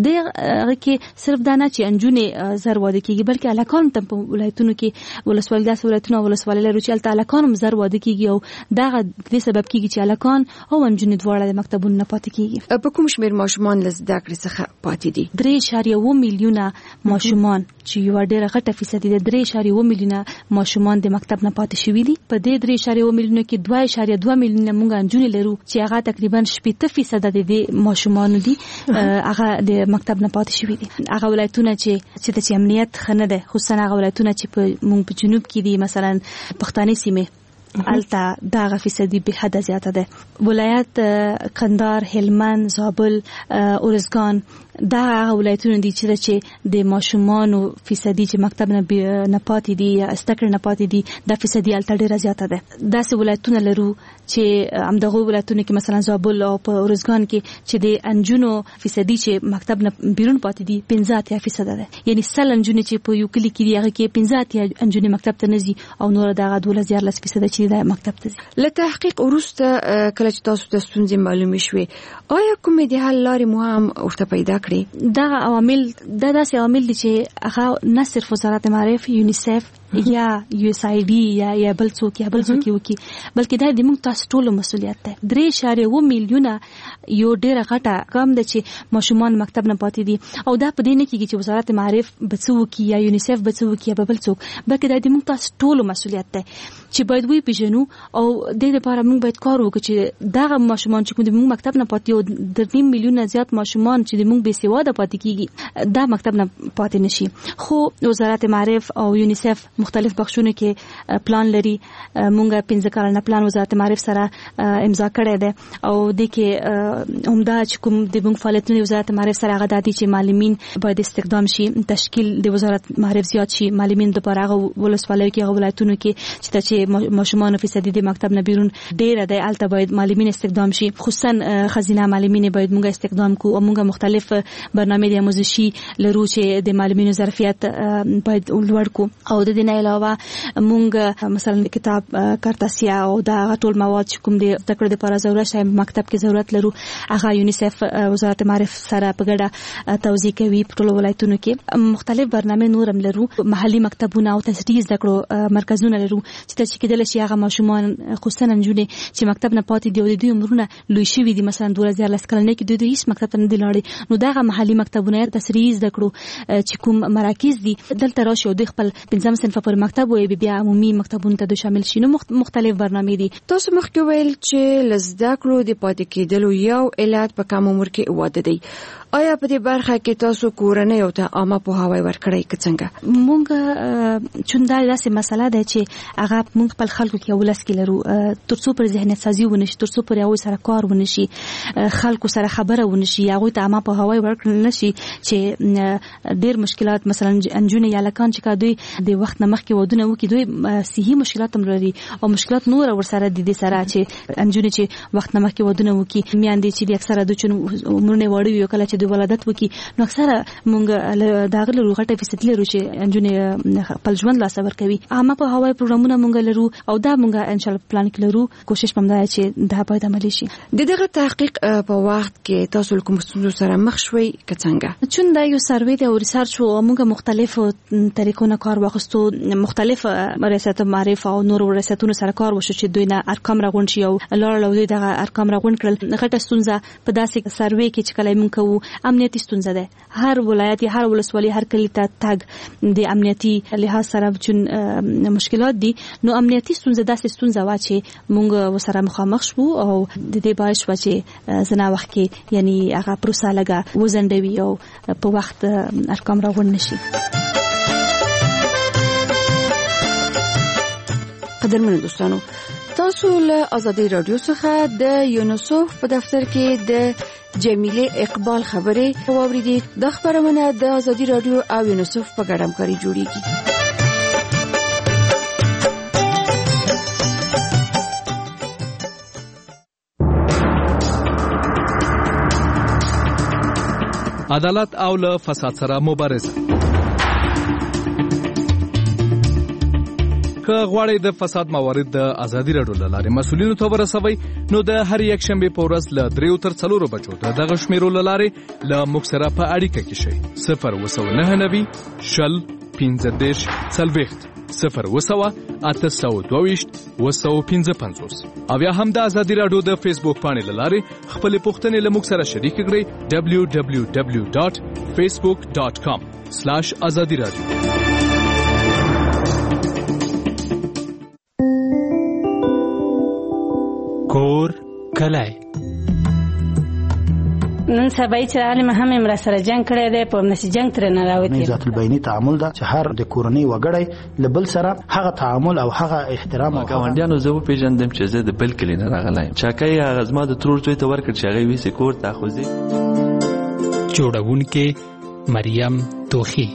Speaker 23: دغه کې صرف دا نه چې انجونې زر واده کیږي بلکې الکان ته په ولایتونو کې ولسوالۍ داسې ولایتونه ولسوالۍ لري چې الته الکان هم زر واده کیږي او دا د سبب کیږي چې الکان او انجونې دواړه د مکتبونو نه پاتې کیږي.
Speaker 22: په کوم شمېر ماشومان له زده کړې څخه پاتې دي؟
Speaker 23: درې اعشاریه اووه میلیونه ماشومان چې یو ډېره غټه فیصدي ده. درې اعشاریه اووه میلیونه ماشومان د مکتب نه پاتې شوي دي. په دې درې اعشاریه اووه میلیونه کې دوه اعشاریه دوه میلیونه موږ انجونې لرو چې هغه تقریبا شپږ فیصد د دې ماشومان دي هغه د مکتب نه پاتې شوي دي. هغه ولایتونه چې چې د امنیت خنه ده خصوصا هغه ولایتونه چې په موږ په جنوب کې دي مثلا پښتاني سیمه الته دا فیصدي به حد زیاته ده. ولایت قندهار، هلمند، زابل، ارزګان دا ولایتونه دي چې د ماشومان فیصدي چې مکتب نه نه پاتې دي یا استکر نه پاتې دي دا فیصدي الته ډیره زیاته ده. دا سه ولایتونه لرو چې همدغه ولایتونه کې مثلا زابل او په ارزګان کې چې د انجونو فیصدي چې مکتب نه بیرون پاتې دي پنځه اتیا فیصد ده. یعنی سل انجونې چې په یو کلی کې دي هغه کې پنځه اتیا انجونې مکتب ته نه ځي او نور دغه دولس دیارلس فیصد چې د مکتب ته ځي.
Speaker 22: له تحقیق وروسته کله چې تاسو ته ستونزې معلومې شوې آیا کومې د حل لارې مو هم ورته پیدا کړې؟
Speaker 23: دا عوامل دا داسې عوامل دي چې هغه نه صرف وزارت معارف، یونیسف یا یو اس آی ډي یا یا بل څوک یا بل څوک یو کی بلکې دا د موږ تاسو ټول مسولیت ده. درې اعشاریه اووه میلیونه یو ډیره غټه کم ده چې ماشومان مکتب نه پاتې دي او دا په دې نه کېږي چې وزارت معارف بڅو کی یا یونیسف بڅو کی یا بل څوک بلکې دا د موږ تاسو ټول مسولیت ده چې باید وی پیژنو او د دې لپاره موږ باید کار وکړو چې دا ماشومان چې موږ مکتب نه پاتې او د نیم میلیونه زیات ماشومان چې موږ بې سواده پاتې کیږي دا مکتب نه پاتې نشي. خو وزارت معارف او یونیسف مختلف بخښونه کې پلان لري. مونږه پنځه کلنه پلان وزارت معارف سره امضا کړی دی او د کې عمده چې کوم د موږ فعالیتونه وزارت معارف سره هغه دي چې معلمین باید استخدام شي، تشکیل د وزارت معارف زیات شي، معلمین د لپاره هغه ولسوالیو کې هغه ولایتونو کې چې ماشومان فیصدي د مکتب نه بیرون ډیره دی الته باید معلمین استخدام شي. خصوصا خزینه معلمین باید مونږه استخدام کو او مونږه مختلف برنامه د آموزشي لرو چې د معلمینو ظرفیت باید لوړ کو او د دې نه علاوه مونږ مثلا کتاب کارتاسیا او دا ټول مواد چې کوم د تکړه لپاره ضرورت شي مکتب کې ضرورت لرو هغه یونیسف وزارت معارف سره په ګډه توزیع کوي. په ټول ولایتونو کې مختلف برنامه نورم لرو، محلي مکتبونه او تدریس زده مرکزونه لرو چې چې کېدل شي هغه ماشومان خصوصا نجونې چې مکتب نه پاتې دي او د دوی عمرونه لوی شوي دي مثلا دوه هزار لس کلنې کې دوی هیڅ مکتب نه دي لاړې نو دغه محلي مکتبونه تدریس زده چې کوم مراکز دي دلته راشي او د خپل پنځم صنف پر مکتب وي بیا عمومي مکتبونو ته شامل شي. نو مختلف برنامې دي.
Speaker 22: تاسو مخکې ویل چې لزده کړو د پاتې کېدلو یو علت په کم عمر کې واده دی. آیا په دې برخه کې تاسو کورنۍ او ته عامه پوهاوی ورکړی که څنګه؟
Speaker 23: مونږ چون دا داسې مسله ده چې هغه مونږ خپل خلکو کې ولس کې لرو ترڅو پر ذهنیت سازي ونشي، ترڅو پر یو سره کار ونشي، خلکو سره خبره ونشي، هغه ته عامه پوهاوی ورکړل نشي چې ډېر مشکلات مثلا انجونې یا لکان چې دوی د وخت نه مخکې ودونه وکړي دوی صحي مشکلات هم لري او مشکلات نور ورسره د دې سره چې انجونې چې وخت نه مخکې ودونه وکړي میاندې چې اکثره د چون عمرونه وړي یو کله چې د ولادت وکړي نو اکثره مونږ دا غل غټه فیصد لرو چې انجونې خپل ژوند لا صبر کوي. عامه په هواي پروګرامونه مونږ لرو او دا مونږ ان شاء الله پلان کې لرو، کوشش کوم دا چې دا باید عملي شي.
Speaker 22: د دغه تحقیق په وخت کې تاسو کوم ستونزو سره مخ شوي که څنګه؟
Speaker 23: چون دا یو سروې دی او ریسرچ او مونږ مختلفو طریقونو کار واخستو، مختلف ریاست معارف او نور ریاستونو سره کار وشو چې دوی نه ارقام راغون شي او لاره لوي دغه ارقام راغون کړل. غټه ستونزه په داسې سروې کې چې کله مونږ کوو امنیتي ستونزه ده. هر ولایت هر ولسوالي هر کلی ته تګ د امنیتي لحاظ سره چون مشکلات دي نو امنیتي ستونزه داسې ستونزه وا چې مونږ وسره مخامخ شو او د دې باعث و چې زنا وخت کې یعنی هغه پروسه لګه وزندوي او په وخت ارقام راغون نشي.
Speaker 22: قدرمنو دوستانو تاسو له ازادي رادیو څخه د یونیسف په دفتر کې د جمیله اقبال خبرې واوریدي. د خبرونه د ازادي رادیو او یونیسف په ګډه همکاري جوړیږي.
Speaker 3: عدالت او له فساد سره مبارزه. که غواړئ د فساد موارد د ازادي راډیو له لارې مسؤلینو ته ورسوئ نو د هر یک شنبې په ورځ له دریو تر څلورو بجو د دغه شمیرو له لارې له موږ سره په اړیکه کې شئ. صفر اووه سوه نهه نوي شل پنځه دېرش څلوېښت صفر اووه سوه اته سوه دوه ویشت اووه سوه پنځه پنځوس او یا هم د ازادي راډیو د فیسبوک پاڼې له لارې خپلې پوښتنې له موږ سره شریکې کړئ. ډبلیو ډبلیو ډبلیو ډاټ فیسبوک ډاټ کام سلاش ازادي راډیو.
Speaker 21: کور کلی
Speaker 4: نن سبا چې عالم هم امر سره جنگ کړی دی په نس جنگ تر نه راوتی.
Speaker 5: ذات البینی تعامل دا چې هر د کورنۍ وګړی لبل سره هغه تعامل او هغه احترام او
Speaker 24: ګاونډیانو زه پیژندم چې زه د بل کلی نه راغلایم. چاکای هغه زما د ترور زوی ته ورکړ چې هغه ویسې کور ته خوځي.
Speaker 21: جوړونکې مریم توخی.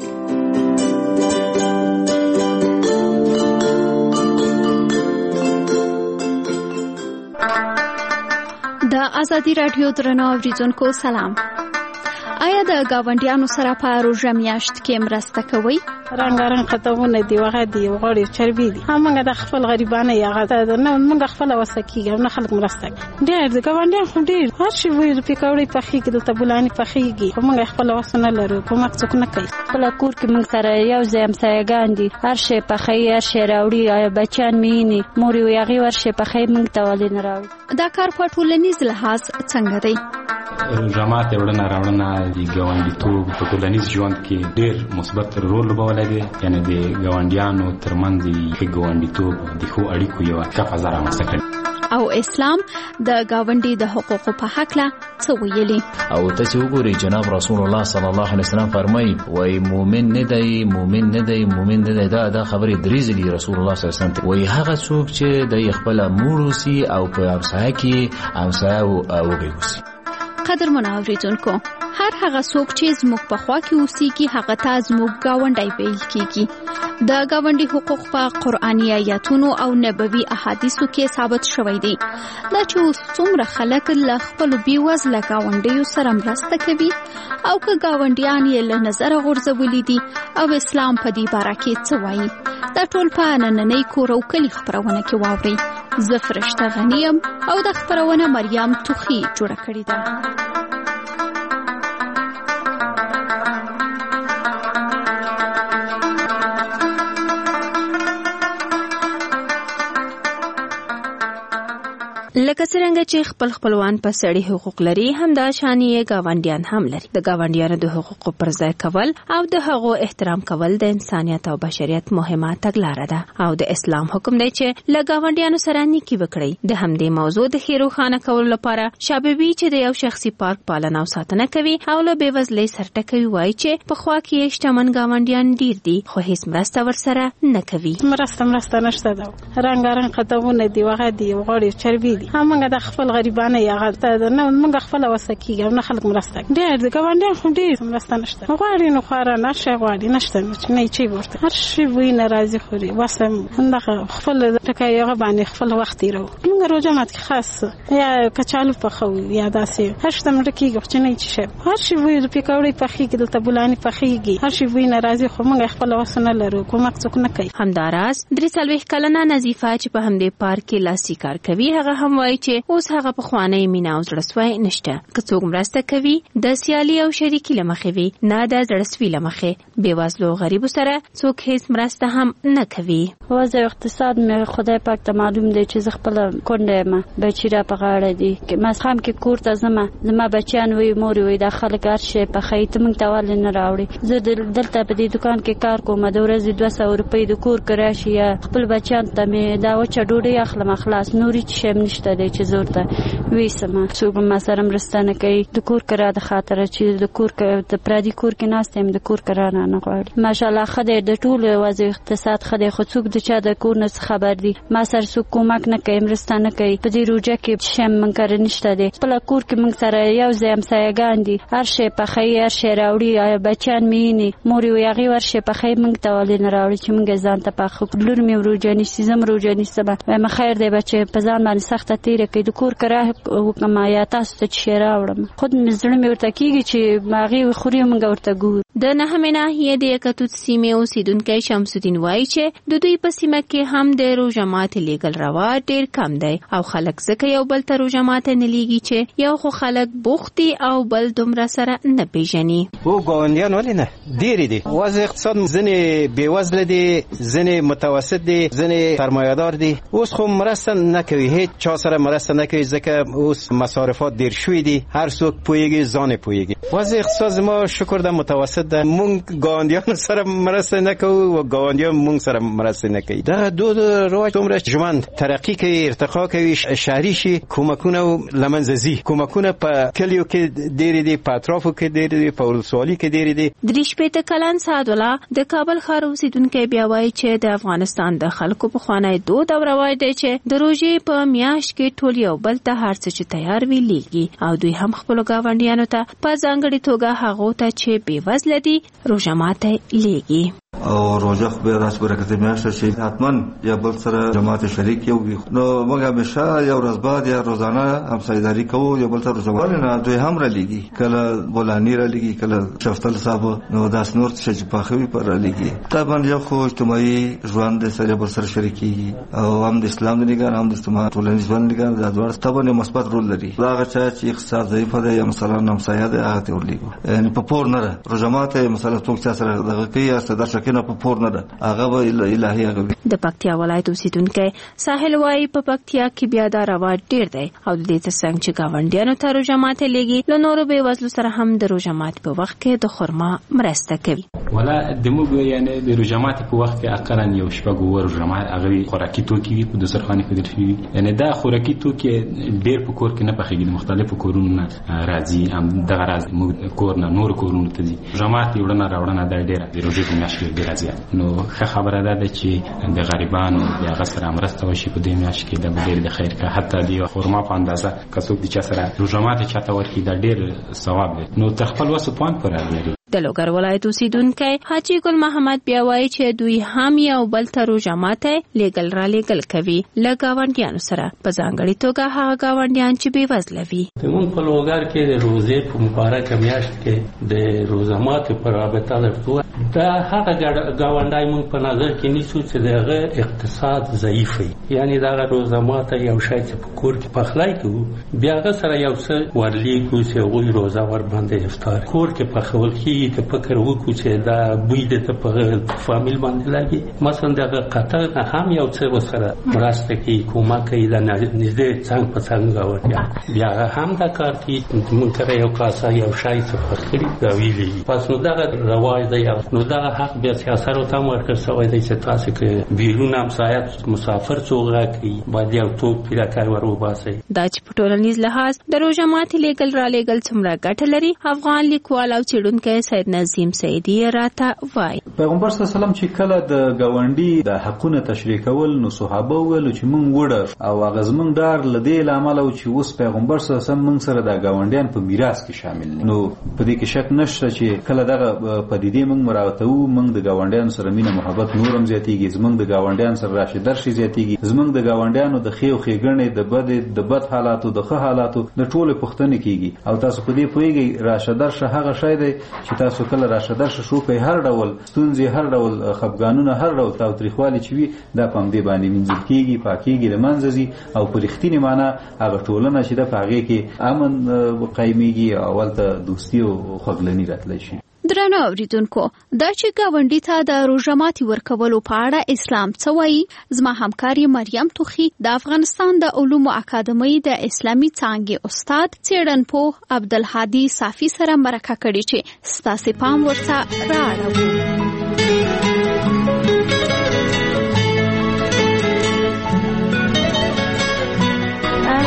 Speaker 17: د ازادي راډیو درنو اوریدونکو سلام. آیا د گاونډیانو سره په روژه میاشت کې مرسته کوئ؟
Speaker 4: رنګارنګ خطونه دی وغه دی وغړي چربي دي. همغه د خپل غریبانه یغه د نه موږ خپل وسکیږو نه خلک مرسته ډېر د گاونډیان خو ډېر هر شي وي په کاوړي په خې کې د تبولانی په خېږي موږ خپل وسنه لرو کوم څوک نه کوي.
Speaker 25: خپل کور کې موږ سره یو ځای همسایګان دي هر شي په خې هر شي راوړي یا بچان مینی مور یو یغي ور شي په خې موږ ته ولې نه راوړي.
Speaker 17: دا کار په ټولنیز لحاظ څنګه دی؟
Speaker 26: جماعت وړاندې راوړنه د ګاونډیتوب په ټولنیز ژوند کې ډېر مثبت رول لوبولی. یعنی د ګاونډیانو ترمنځ د ګاونډیتوب د ښو اړیکو یوه ښه فضا رامنځته کړي.
Speaker 17: او اسلام د گاونډي د حقوقو په حق له څه ویلي؟
Speaker 27: او تاسو وګورئ جناب رسول الله صلی الله علیه وسلم فرمایي وای مؤمن نه دی مؤمن نه دی مؤمن نه دی. دا دا خبره دریزه دی رسول الله صلی الله علیه وسلم وای هغه څوک چې د خپل موروسی او په همسایه کې همسایه وګوري.
Speaker 17: قدر مناوریدونکو هر هغه څوک چې زموږ په خوا کې اوسېږي هغه ته زموږ گاونډی ویل کېږي. د گاونډي حقوق په قرآني آیاتونو او نبوي احادیثو کې ثابت شوی دی. دا چې اوس څومره خلک له خپلو بېوزله گاونډیو سره مرسته کوي او که گاونډیان یې له نظره غورځولي دي او اسلام په دې باره کې څه وایي. دا ټول په نننۍ کور او کلي خپرونه کې واورئ. زه فرشته غنی یم او د خپرونه مریم توخی جوړه کړې ده.
Speaker 28: لکه څنګه چې خپل خپلوان په سړي حقوق لري هم دا شان یې گاونډیان هم لري. د گاونډیانو د حقوقو پر ځای کول او د هغو احترام کول د انسانیت او بشریت مهمه تګلاره ده او د اسلام حکم دی چې له گاونډیانو سره نیکی وکړي. د همدې موضوع د خیرو خانه کولو لپاره شابهبي چې د یو شخصي پارک پالنه او ساتنه کوي او له بېوزلۍ سره ټکوي وایي چې په خوا کې شتمن گاونډیان ډیر دي خو هیڅ مرسته ورسره نه کوي.
Speaker 4: مرسته مرسته نشته ده. رنګارنګ خطونه دی وغه دی وغړي چربي دي. همغه د خپل غریبانه یغه نه موږ خپل وسکیږو نه خلک مرسته ډېر د گاونډیان خو ډېر مرسته نشته. غواړي نو خورا نشه غواړي نشته نه چی ورته هر شي وی ناراضي خوري واسم هغه خپل ټکای یغه باندې خپل وخت یې رو موږ روزمات کې خاص یا کچالو په خو یا داسې هر څه مړ کېږي چې نه چی هر شي وی د پیکاوړي په خېږي د تبولانی په خېږي هر شي وی ناراضي خو موږ خپل وسنه لرو کوم څوک نه کوي.
Speaker 28: همداراز درې څلوېښت کلنه نظیفه چې په همدې پارک کې لاسي کار کوي هغه هم وایي چې اوس هغه په خوانې مینا او زړسوي نشته. که څوک مرسته کوي د سیالي او شریکي لمخې وي نه د زړسوي لمخې. بېوزلو غریبو سره څوک هیڅ مرسته هم نه کوي.
Speaker 25: وضع اقتصاد مې خدای پاک ته معلوم دی چې زه خپل کونډه یم بچی را په غاړه دي که مسخام کې کور ته زما زما بچیان وي مور وي د خلک هر شي په خیت موږ ته ول نه راوړي. زه دلته په دې دکان کې کار کوم د ورځې دوه سوه روپۍ د کور کرا شي خپل بچیان ته مې دا وچه ډوډۍ اخلم خلاص نوري چې شم نشته دی دی چې زور ته وېسم څوک ما سره مرسته نه کوي د کور کرا د خاطر چې د کور د پردي کور کې ناست یم د کور کرا نه نه غواړي ماشاءالله خدای د ټول وضع اقتصاد خدای خو څوک د چا د کور نه خبر دی ما سره څوک کومک نه کوي مرسته نه کوي په دې روجه کې شم من کار نشته دی په کور کې موږ سره یو ځای همسایه‌ګان دي هر شی په خیر هر شی راوړي بچیان مینی مور یو هغه ورشه په خیر موږ ته ولې نه راوړي چې موږ ځان ته په لور مې روجه نشي زم روجه نشم وایم خیر دی بچي په ځان باندې سخته تیره کوي د کور کرا وکما یا تاسو ته شی راوړم خود مې زړه مې ورته کیږي چې ماغي خوري موږ ورته ګور
Speaker 28: د نهمه ناحیه د یکتوت سیمې اوسیدونکو شمس الدین وایي چې د دوی په سیمه کې هم د روژه ماتي لیګل رواج ډیر کم دی او خلک ځکه یو بل ته روژه ماتي نه لیږي چې یو خو خلک بوختي او بل دومره سره نه پیژني
Speaker 6: او ګاونډیان ولې نه ډیر دي وضع اقتصاد ځنې بیوزله دي ځنې متوسط دي ځنې سرمایه‌دار دي اوس خو مرسته نه کوي هیڅ چا سره مرسته نه کوي ځکه اوس مصارفات ډیر شوي دي هر څوک پوهیږي ځان پوهیږي وضع اقتصاد ما شکر ده متوسط ده مونږ ګاونډیان سره مرسته نه کوو او ګاونډیان مونږ سره مرسته نه کوي دا دو رواج عمره ژوند ترقی کوي ارتقا کوي شهري شي کومکونه لمنځي کومکونه په کلیو کې ډیر دي په اطرافو کې ډیر دي په ولسوالۍ کې ډیر دي
Speaker 28: دریش پته کلان سعد الله د کابل ښار اوسیدونکو بیا وایي چې د افغانستان د خلکو په خوانای دود او رواج دی چې د روژې په میاشت کې ټول یو بل ته هر څه چې تیار وي لیږي او دوی هم خپل گاونډیانو ته په ځانګړي توګه هغه ته چې بیوزله دي روژه ماته لیږي
Speaker 7: او روزه خو به راس برکت میاشت شي حتما یا بل سره جماعت شریک یو نو موږ همیشه یو ورځ بعد یا روزانه همسایداری کوو یو بل سره روزه نه دوی هم را لګي کله بولانی را لګي کله شفتل صاحب نو داس نور چې په خوي پر را لګي طبعا یو خو اجتماعي ژوند سره بل سره شریکي او هم د اسلام د نگاه هم د اجتماع ټولنیز ژوند نگاه د دوه طبعا مثبت رول لري دا چې چې اقتصاد ضعیف دی یا مثلا همسایه ده هغه ته ورلګي یعنی په پور نه روزه ماته مثلا څوک سره دغه کوي یا صدر کنه په پور نه ده هغه به الهي هغه
Speaker 28: د پکتیا ولایت اوسیدونکو ساحل وای په پکتیا کې بیا دا رواج ډیر دی او د دې ترڅنګ چې گاونډیانو ته روژه ماته لیږي له نورو به وزلو سره هم د روژه ماتي په وخت کې د خرما مرسته کوي
Speaker 26: ولا د موږ یعنی د روژه ماتي په وخت کې اقلا یو شپږ ور روژه ماتي هغه خوراکي توکي وي په دسترخوان کې درته وي یعنی دا خوراکي توکي ډیر په کور کې نه پخېږي مختلفو کورونو نه راځي هم دغه راز موږ کور نه نور کورونو ته دي روژه ماتي وړاندې راوړنه د ډیر د روژې په میاشت کې ډیر راځي نو ښه خبره ده چې د غریبانو د هغه سره مرسته وشي په دې میاشت کې د ډیر د خیر کا حتی د خرما په اندازه کڅوک د چا سره روژه ماتي چاته ورکړي دا ډیر ثواب دی نو تر خپل وسو پوان پر راغلي
Speaker 28: د لوګر ولایت اوسیدونکو حاجی ګل محمد بیا وایي چې دوی هم یو بل ته روژه ماته لیګل را لیګل کوي له گاونډیانو سره په ځانګړي توګه هغه گاونډیان چې بیوزله وي
Speaker 8: موږ په لوګر کې د روزې په مبارکه میاشت کې د روژه ماتي پر رابطه لرو دا هغه گاونډای موږ په نظر کې نیسو چې دغه اقتصاد ضعیف وي یعنی دا روژه ماته یو شای چې په کور کې پخلای کوي بیا هغه سره یو څه ورلیږو چې وګړي روزه ور باندې افطار کور کې پخول کې ته فکر وکړو چې دا بوی د ته په فامیل باندې لګي مثلا دغه قطر هم یو څه وسره مرسته کوي کومه کوي د نږدې څنګه په څنګه غوړي بیا هم دا کار کوي مونږ ته یو کاسه یو شای څه فخري دا ویلي پس نو دغه رواج دی نو دغه حق بیا سیاست او تم ورکړ سوی دی چې تاسو کې بیرون هم سایت مسافر څوغه کوي باید یو ټوپ پیراکای ورو باسي
Speaker 28: دا چې په ټولنیز لحاظ د روژه ماتي لیګل را لیګل څومره ګټه لري افغان لیکوال او څېړونکی سید نظیم سیدی راته وای
Speaker 19: پیغمبر صلی الله علیه وسلم چې کله د گاونډي د حقونه تشریح کول نو صحابه ویل چې مونږ وړه او غزمن دار لدی لامل او چې اوس پیغمبر صلی الله علیه وسلم مونږ سره د گاونډیان په میراث کې شامل نو په دې کې شک نشته چې کله دغه پدیدې مونږ مراوته وو مونږ د گاونډیان سره مینه محبت نورم زیاتیږي زمونږ د گاونډیان سره راشي درشي زیاتیږي زمونږ د گاونډیانو د خیو خېګنې د بد د بد حالاتو د ښه حالاتو د ټوله پښتنې کیږي او تاسو په دې پوهیږئ راشه درشه هغه شای دی چې تاسو کله راشه درشه شو کوي هر ډول ستونزې هر ډول خفګانونه هر ډول تاوتریخوالي چې وي دا په همدې باندې مینځل کېږي پاکېږي له منځه ځي او په رښتینې معنا هغه ټولنه چې ده په هغې کې امن قایمیږي او هلته دوستي او خوږلني راتلی شي
Speaker 9: درنو اوریدونکو دا چې گاونډي ته د روژه ماتي ورکولو په اړه اسلام څه وایي زما همکاري مریم توخی د افغانستان د علومو اکاډمۍ د اسلامي څانګې استاد څېړنپوه عبدالهادي صافي سره مرکه کړې چې ستاسې پام ورته رااړوو
Speaker 25: خو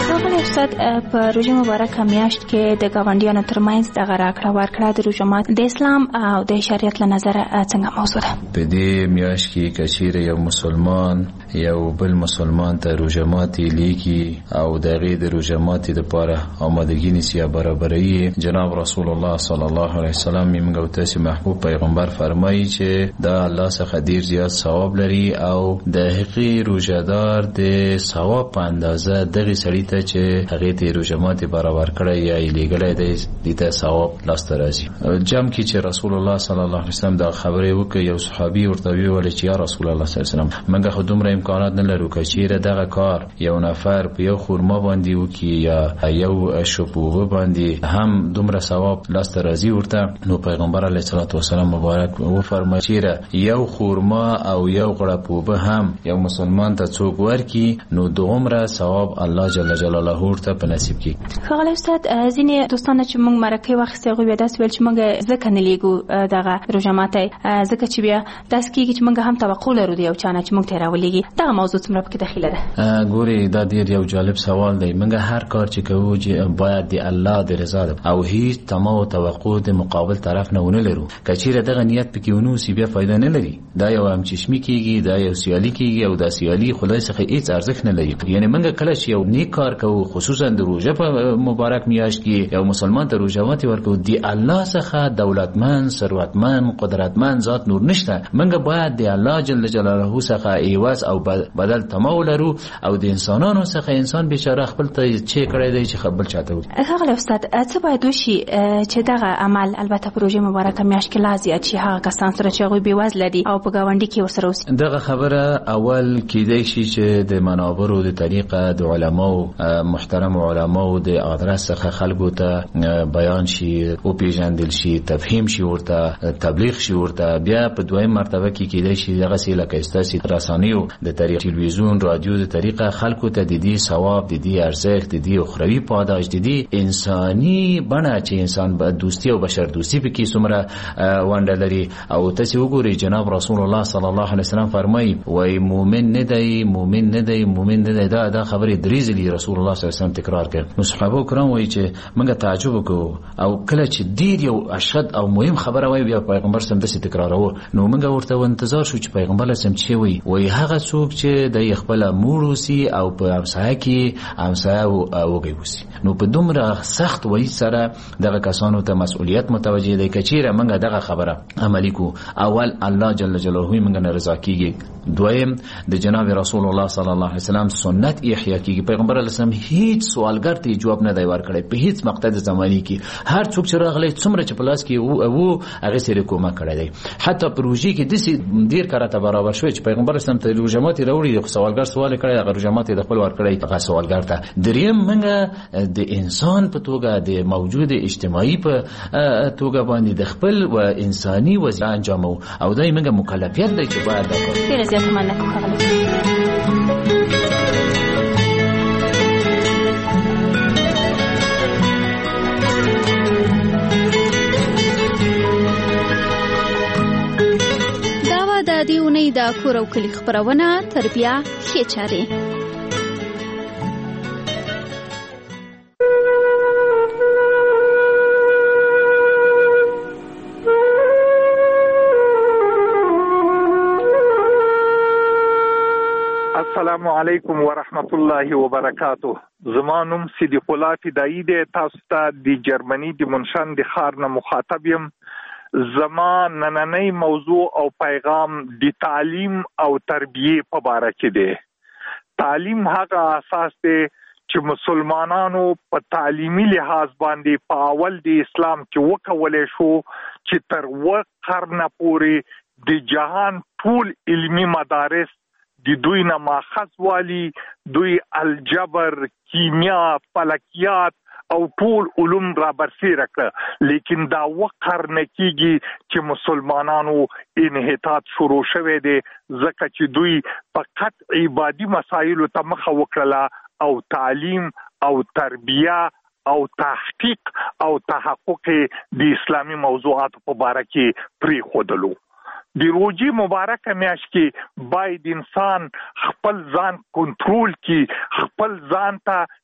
Speaker 23: استاد په روژه مبارکه میاشت کې د ګاونډیانو ترمنځ دغه راکړه ورکړه د روژه مات د اسلام او د شریعت له نظره څنګه موضوع ده؟
Speaker 27: په دې میاشت کې که چیرې یو مسلمان یو بل مسلمان ته روژه ماتې لیکي او د هغې د روژه ماتې دپاره آمادګي نیسي یا برابروي، جناب رسول الله صلی الله علیه وسلم موږ او تاسې محبوب پیغمبر فرمایي چې دا الله څخه ډېر زیات ثواب لري او د هغې روژهدار د ثواب په اندازه دغې سړي ته چې هغې ته یې روژه ماتې برابر کړی یا یې لیږلی دی دې ته ثواب لاسته راځي. جمع کې چې رسول الله صلی الله علیه وسلم دا خبرې وکړې، یو صحابي ورته وویل چې یا رسول الله صلی الله علیه وسلم موږ خو دومره امکانات نه لرو، که چیرې دغه کار یو نفر په یو خورما باندې وکړي یا یو شپوغه باندې هم دومره ثواب لاسته راځي ورته، نو پیغمبر علیه الصلاة والسلام مبارک وفرمایي چې یو خورما او یو غړپ اوبه هم یو مسلمان ته څوک ورکړي نو دومره ثواب الله جل جلاله ورته په نصیب کړي.
Speaker 23: ښاغلی استاد، ځینې دوستان چې موږ مرکې واخیستې هغوی بیا داسې ویل چې موږ ځکه نه لیږو دغه روژه ماتی، ځکه چې بیا داسې کېږي چې موږ هم توقع لرو د یو چا نه چې موږ ته یې راولېږي. دغه موضوع څومره پکې دخیله ده؟
Speaker 27: ګورې دا ډېر یو جالب سوال دی. موږ هر کار چې کوو باید د الله د رضا ده او هیڅ طمع او توقع د مقابل طرف نه ونه لرو. که چیرې دغه نیت پکې ونه اوسي بیا فایده نه لري، دا یو همچشمي کېږي، دا یو سیالي کېږي او دا سیالي خدای څخه هیڅ ارزښت نه لري. یعنې موږ کله چې یو نیک کار کوو، خصوصا د روژه په مبارک میاشت کې یو مسلمان ته روژه ماتې ورکوو، د الله څخه دولتمند، ثروتمند، قدرتمند ذات نور نشته. موږ باید د الله جل جلاله څخه عوض او بدل طمع ولرو او د انسانانو څخه انسان بیچاره خپل ته چې کړی دی چې خپل چاته وکړي.
Speaker 23: ښاغلی استاد، څه باید وشي چې دغه عمل البته په روژې مبارکه میاشت کې لا زیات شي هغه کسان سره چې هغوی بېوزله دي او په ګاونډي کې ورسره اوسي؟
Speaker 27: دغه خبره اول کیدای شي چې د منابرو د طریقه د علماو، محترم علماو د ادرس څخه خلکو ته بیان شي، وپېژندل شي، تفهیم شي، ورته تبلیغ شي ورته. بیا په دویم مرتبه کې کیدای شي دغسې لکه ستاسې رسنیو د طریق تلویزیون، رادیو د طریقه خلکو ته د دې ثواب، د دې ارزښت، د دې اخروي پاداش، د دې انساني بڼه چې انسان به دوستي او بشر دوستي پکې څومره ونډه لري. او تاسې وګورئ جناب رسول الله صلی الله علیه وسلم فرمایي وایي مؤمن نه دی، مؤمن نه دی، مؤمن نه دی. دا دا خبرې درې ځلې رسول الله صلی الله علیه وسلم تکرار کړ. نو صحابه کرام وایي چې موږ تعجب وکړو او کله چې ډېر یو اشد او مهم خبره وایي بیا پیغمبر صلی الله علیه وسلم تکراروه، نو موږ ورته انتظار شو چې پیغمبر صلی الله علیه وسلم چې وایي وایي هغه څوک چې د خپل موړ اوسي او په همسایه کې همسایه وږی اوسي، نو په دومره سخت وایي سره دغه کسانو ته مسؤلیت متوجه دی. که چیرې موږ دغه خبره عملي کو، اول الله جل جلاله موږ نه رضا کیږي، دویم د جناب رسول الله صلی الله علیه وسلم سنت احیا کیږي. پیغمبر علیه السلام هیڅ سوالګر ته جواب نه دی ورکړی په هیڅ مقطع د زماني کې. هر څوک چې راغلی څومره چې په لاس کې وو هغې سره کومک کړی دی. حتی په روژې کې داسې ډېر کراته برابر شوی چې پیغمبر اسلام ته روژه ماتې راوړي، سوالګر سوال کړی، هغه روژه ماتې د خپل ورکړی هغه سوالګر ته. دریم موږ د انسان په توګه د موجود اجتماعي په توګه باندې د خپل و انساني وظیفه انجامو او دا موږ مکلفیت دی چې باید دا کار.
Speaker 23: ډېره زیاته مننه کوم ښاغلی.
Speaker 9: دا وه د دې اونۍ د کور او کلي خپرونه تربیه ښې چارې.
Speaker 2: السلام علیکم ورحمت الله وبرکاته. زما نوم صدیق الله فدایی دی. تاسو ته د جرمني د منشن د ښار نه مخاطب یم. زما نننۍ موضوع او پیغام د تعلیم او تربیه په باره کې دی. تعلیم هغه اساس دی چې مسلمانانو په تعلیمي لحاظ باندې په اول د اسلام کې وکولی شو چې تر اووه قرنه پورې د جهان ټول علمي مدارس د دوی نه ماخذ والی، دوی الجبر، کیمیا، فلکیات او ټول علوم را برسېره کړه. لیکن دا اووه قرنه کېږي چې مسلمانانو انحطاط شروع شوی دی، ځکه چې دوی فقط عبادي مسایلو ته مخه وکړله او تعلیم او تربیه او تحقیق او تحقق د اسلامي موضوعاتو په باره کې پرېښودلو. د روژې مبارکه میاشت کې باید انسان خپل ځان کنټرول کړي، خپل ځان ته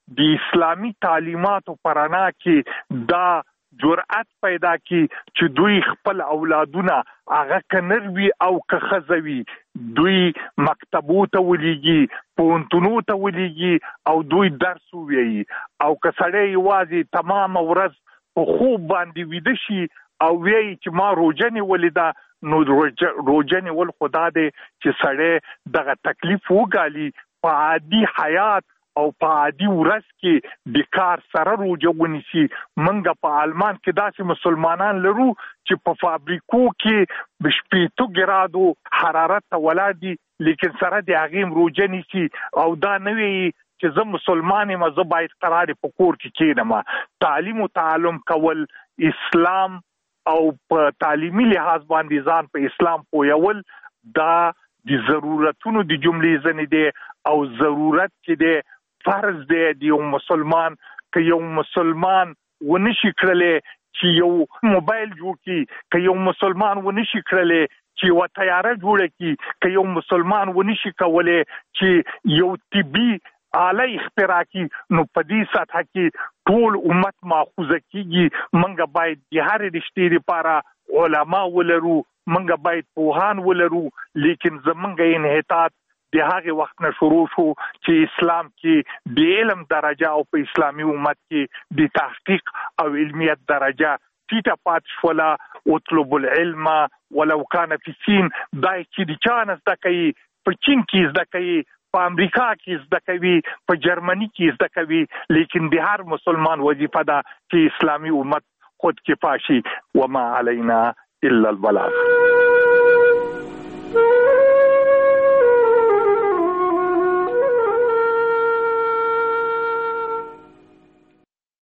Speaker 2: د اسلامي تعلیماتو پرانا کې دا جرأت پیدا کی چې دوی خپل اولادونه هغه کنروي او که خزوي دوی مکتبو ته ولېږي پوهنتونو ته ولېږي او دوی درس ووایي او که سړی یوازې تمام ورځ په خوب باندې ویده شي او وایي چې ما روژه نیولې ده نو روژه نیول خو دا دی چې سړی دغه تکلیف وګالي په عادي حیات او په عادي ورځ کې د کار سره روژه ونیسي. منګه په آلمان کې داسې مسلمانان لرو چې په فابریکو کې شپېته ګرادو حرارت ته ولاړ دي لیکن سره د هغې روژه نیسي او دا نه وي چې زه مسلمان یم زه باید قرار په کور کې کښېنم. تعلیم او تعلم کول اسلام او په تعلیمي لحاظ باندې ځان په اسلام پوهول دا د ضرورتونو د جملې ځنې دی او ضرورت چې دی فرض دی د یو مسلمان که یو مسلمان ونشي کړلی چې یو موبایل جوړ کړي که یو مسلمان ونشي کړلی چې یو تیاره جوړه کړي که یو مسلمان ونشي کولی چې یو طبي آله اختراع کړي نو په دې سطحه کې ټول امت ماخوذه کېږي. موږ باید د هرې رشتې لپاره علما ولرو موږ باید پوهان ولرو لیکن زموږ انحطاط د هغه وخت نه شروع شو چې اسلام کې د علم درجه او په اسلامي امت کې د تحقیق او علمیت درجه ټیټه پاتې شوله. اطلب العلم ولو کان فی الصین دا چې د چا نه زده کوي په چین کې زده کوي په امریکا کې زده کوي په جرمني کې زده کوي لیکن د هر مسلمان وظیفه ده چې اسلامي امت خود کفا شي. وما علینا الا البلاغ.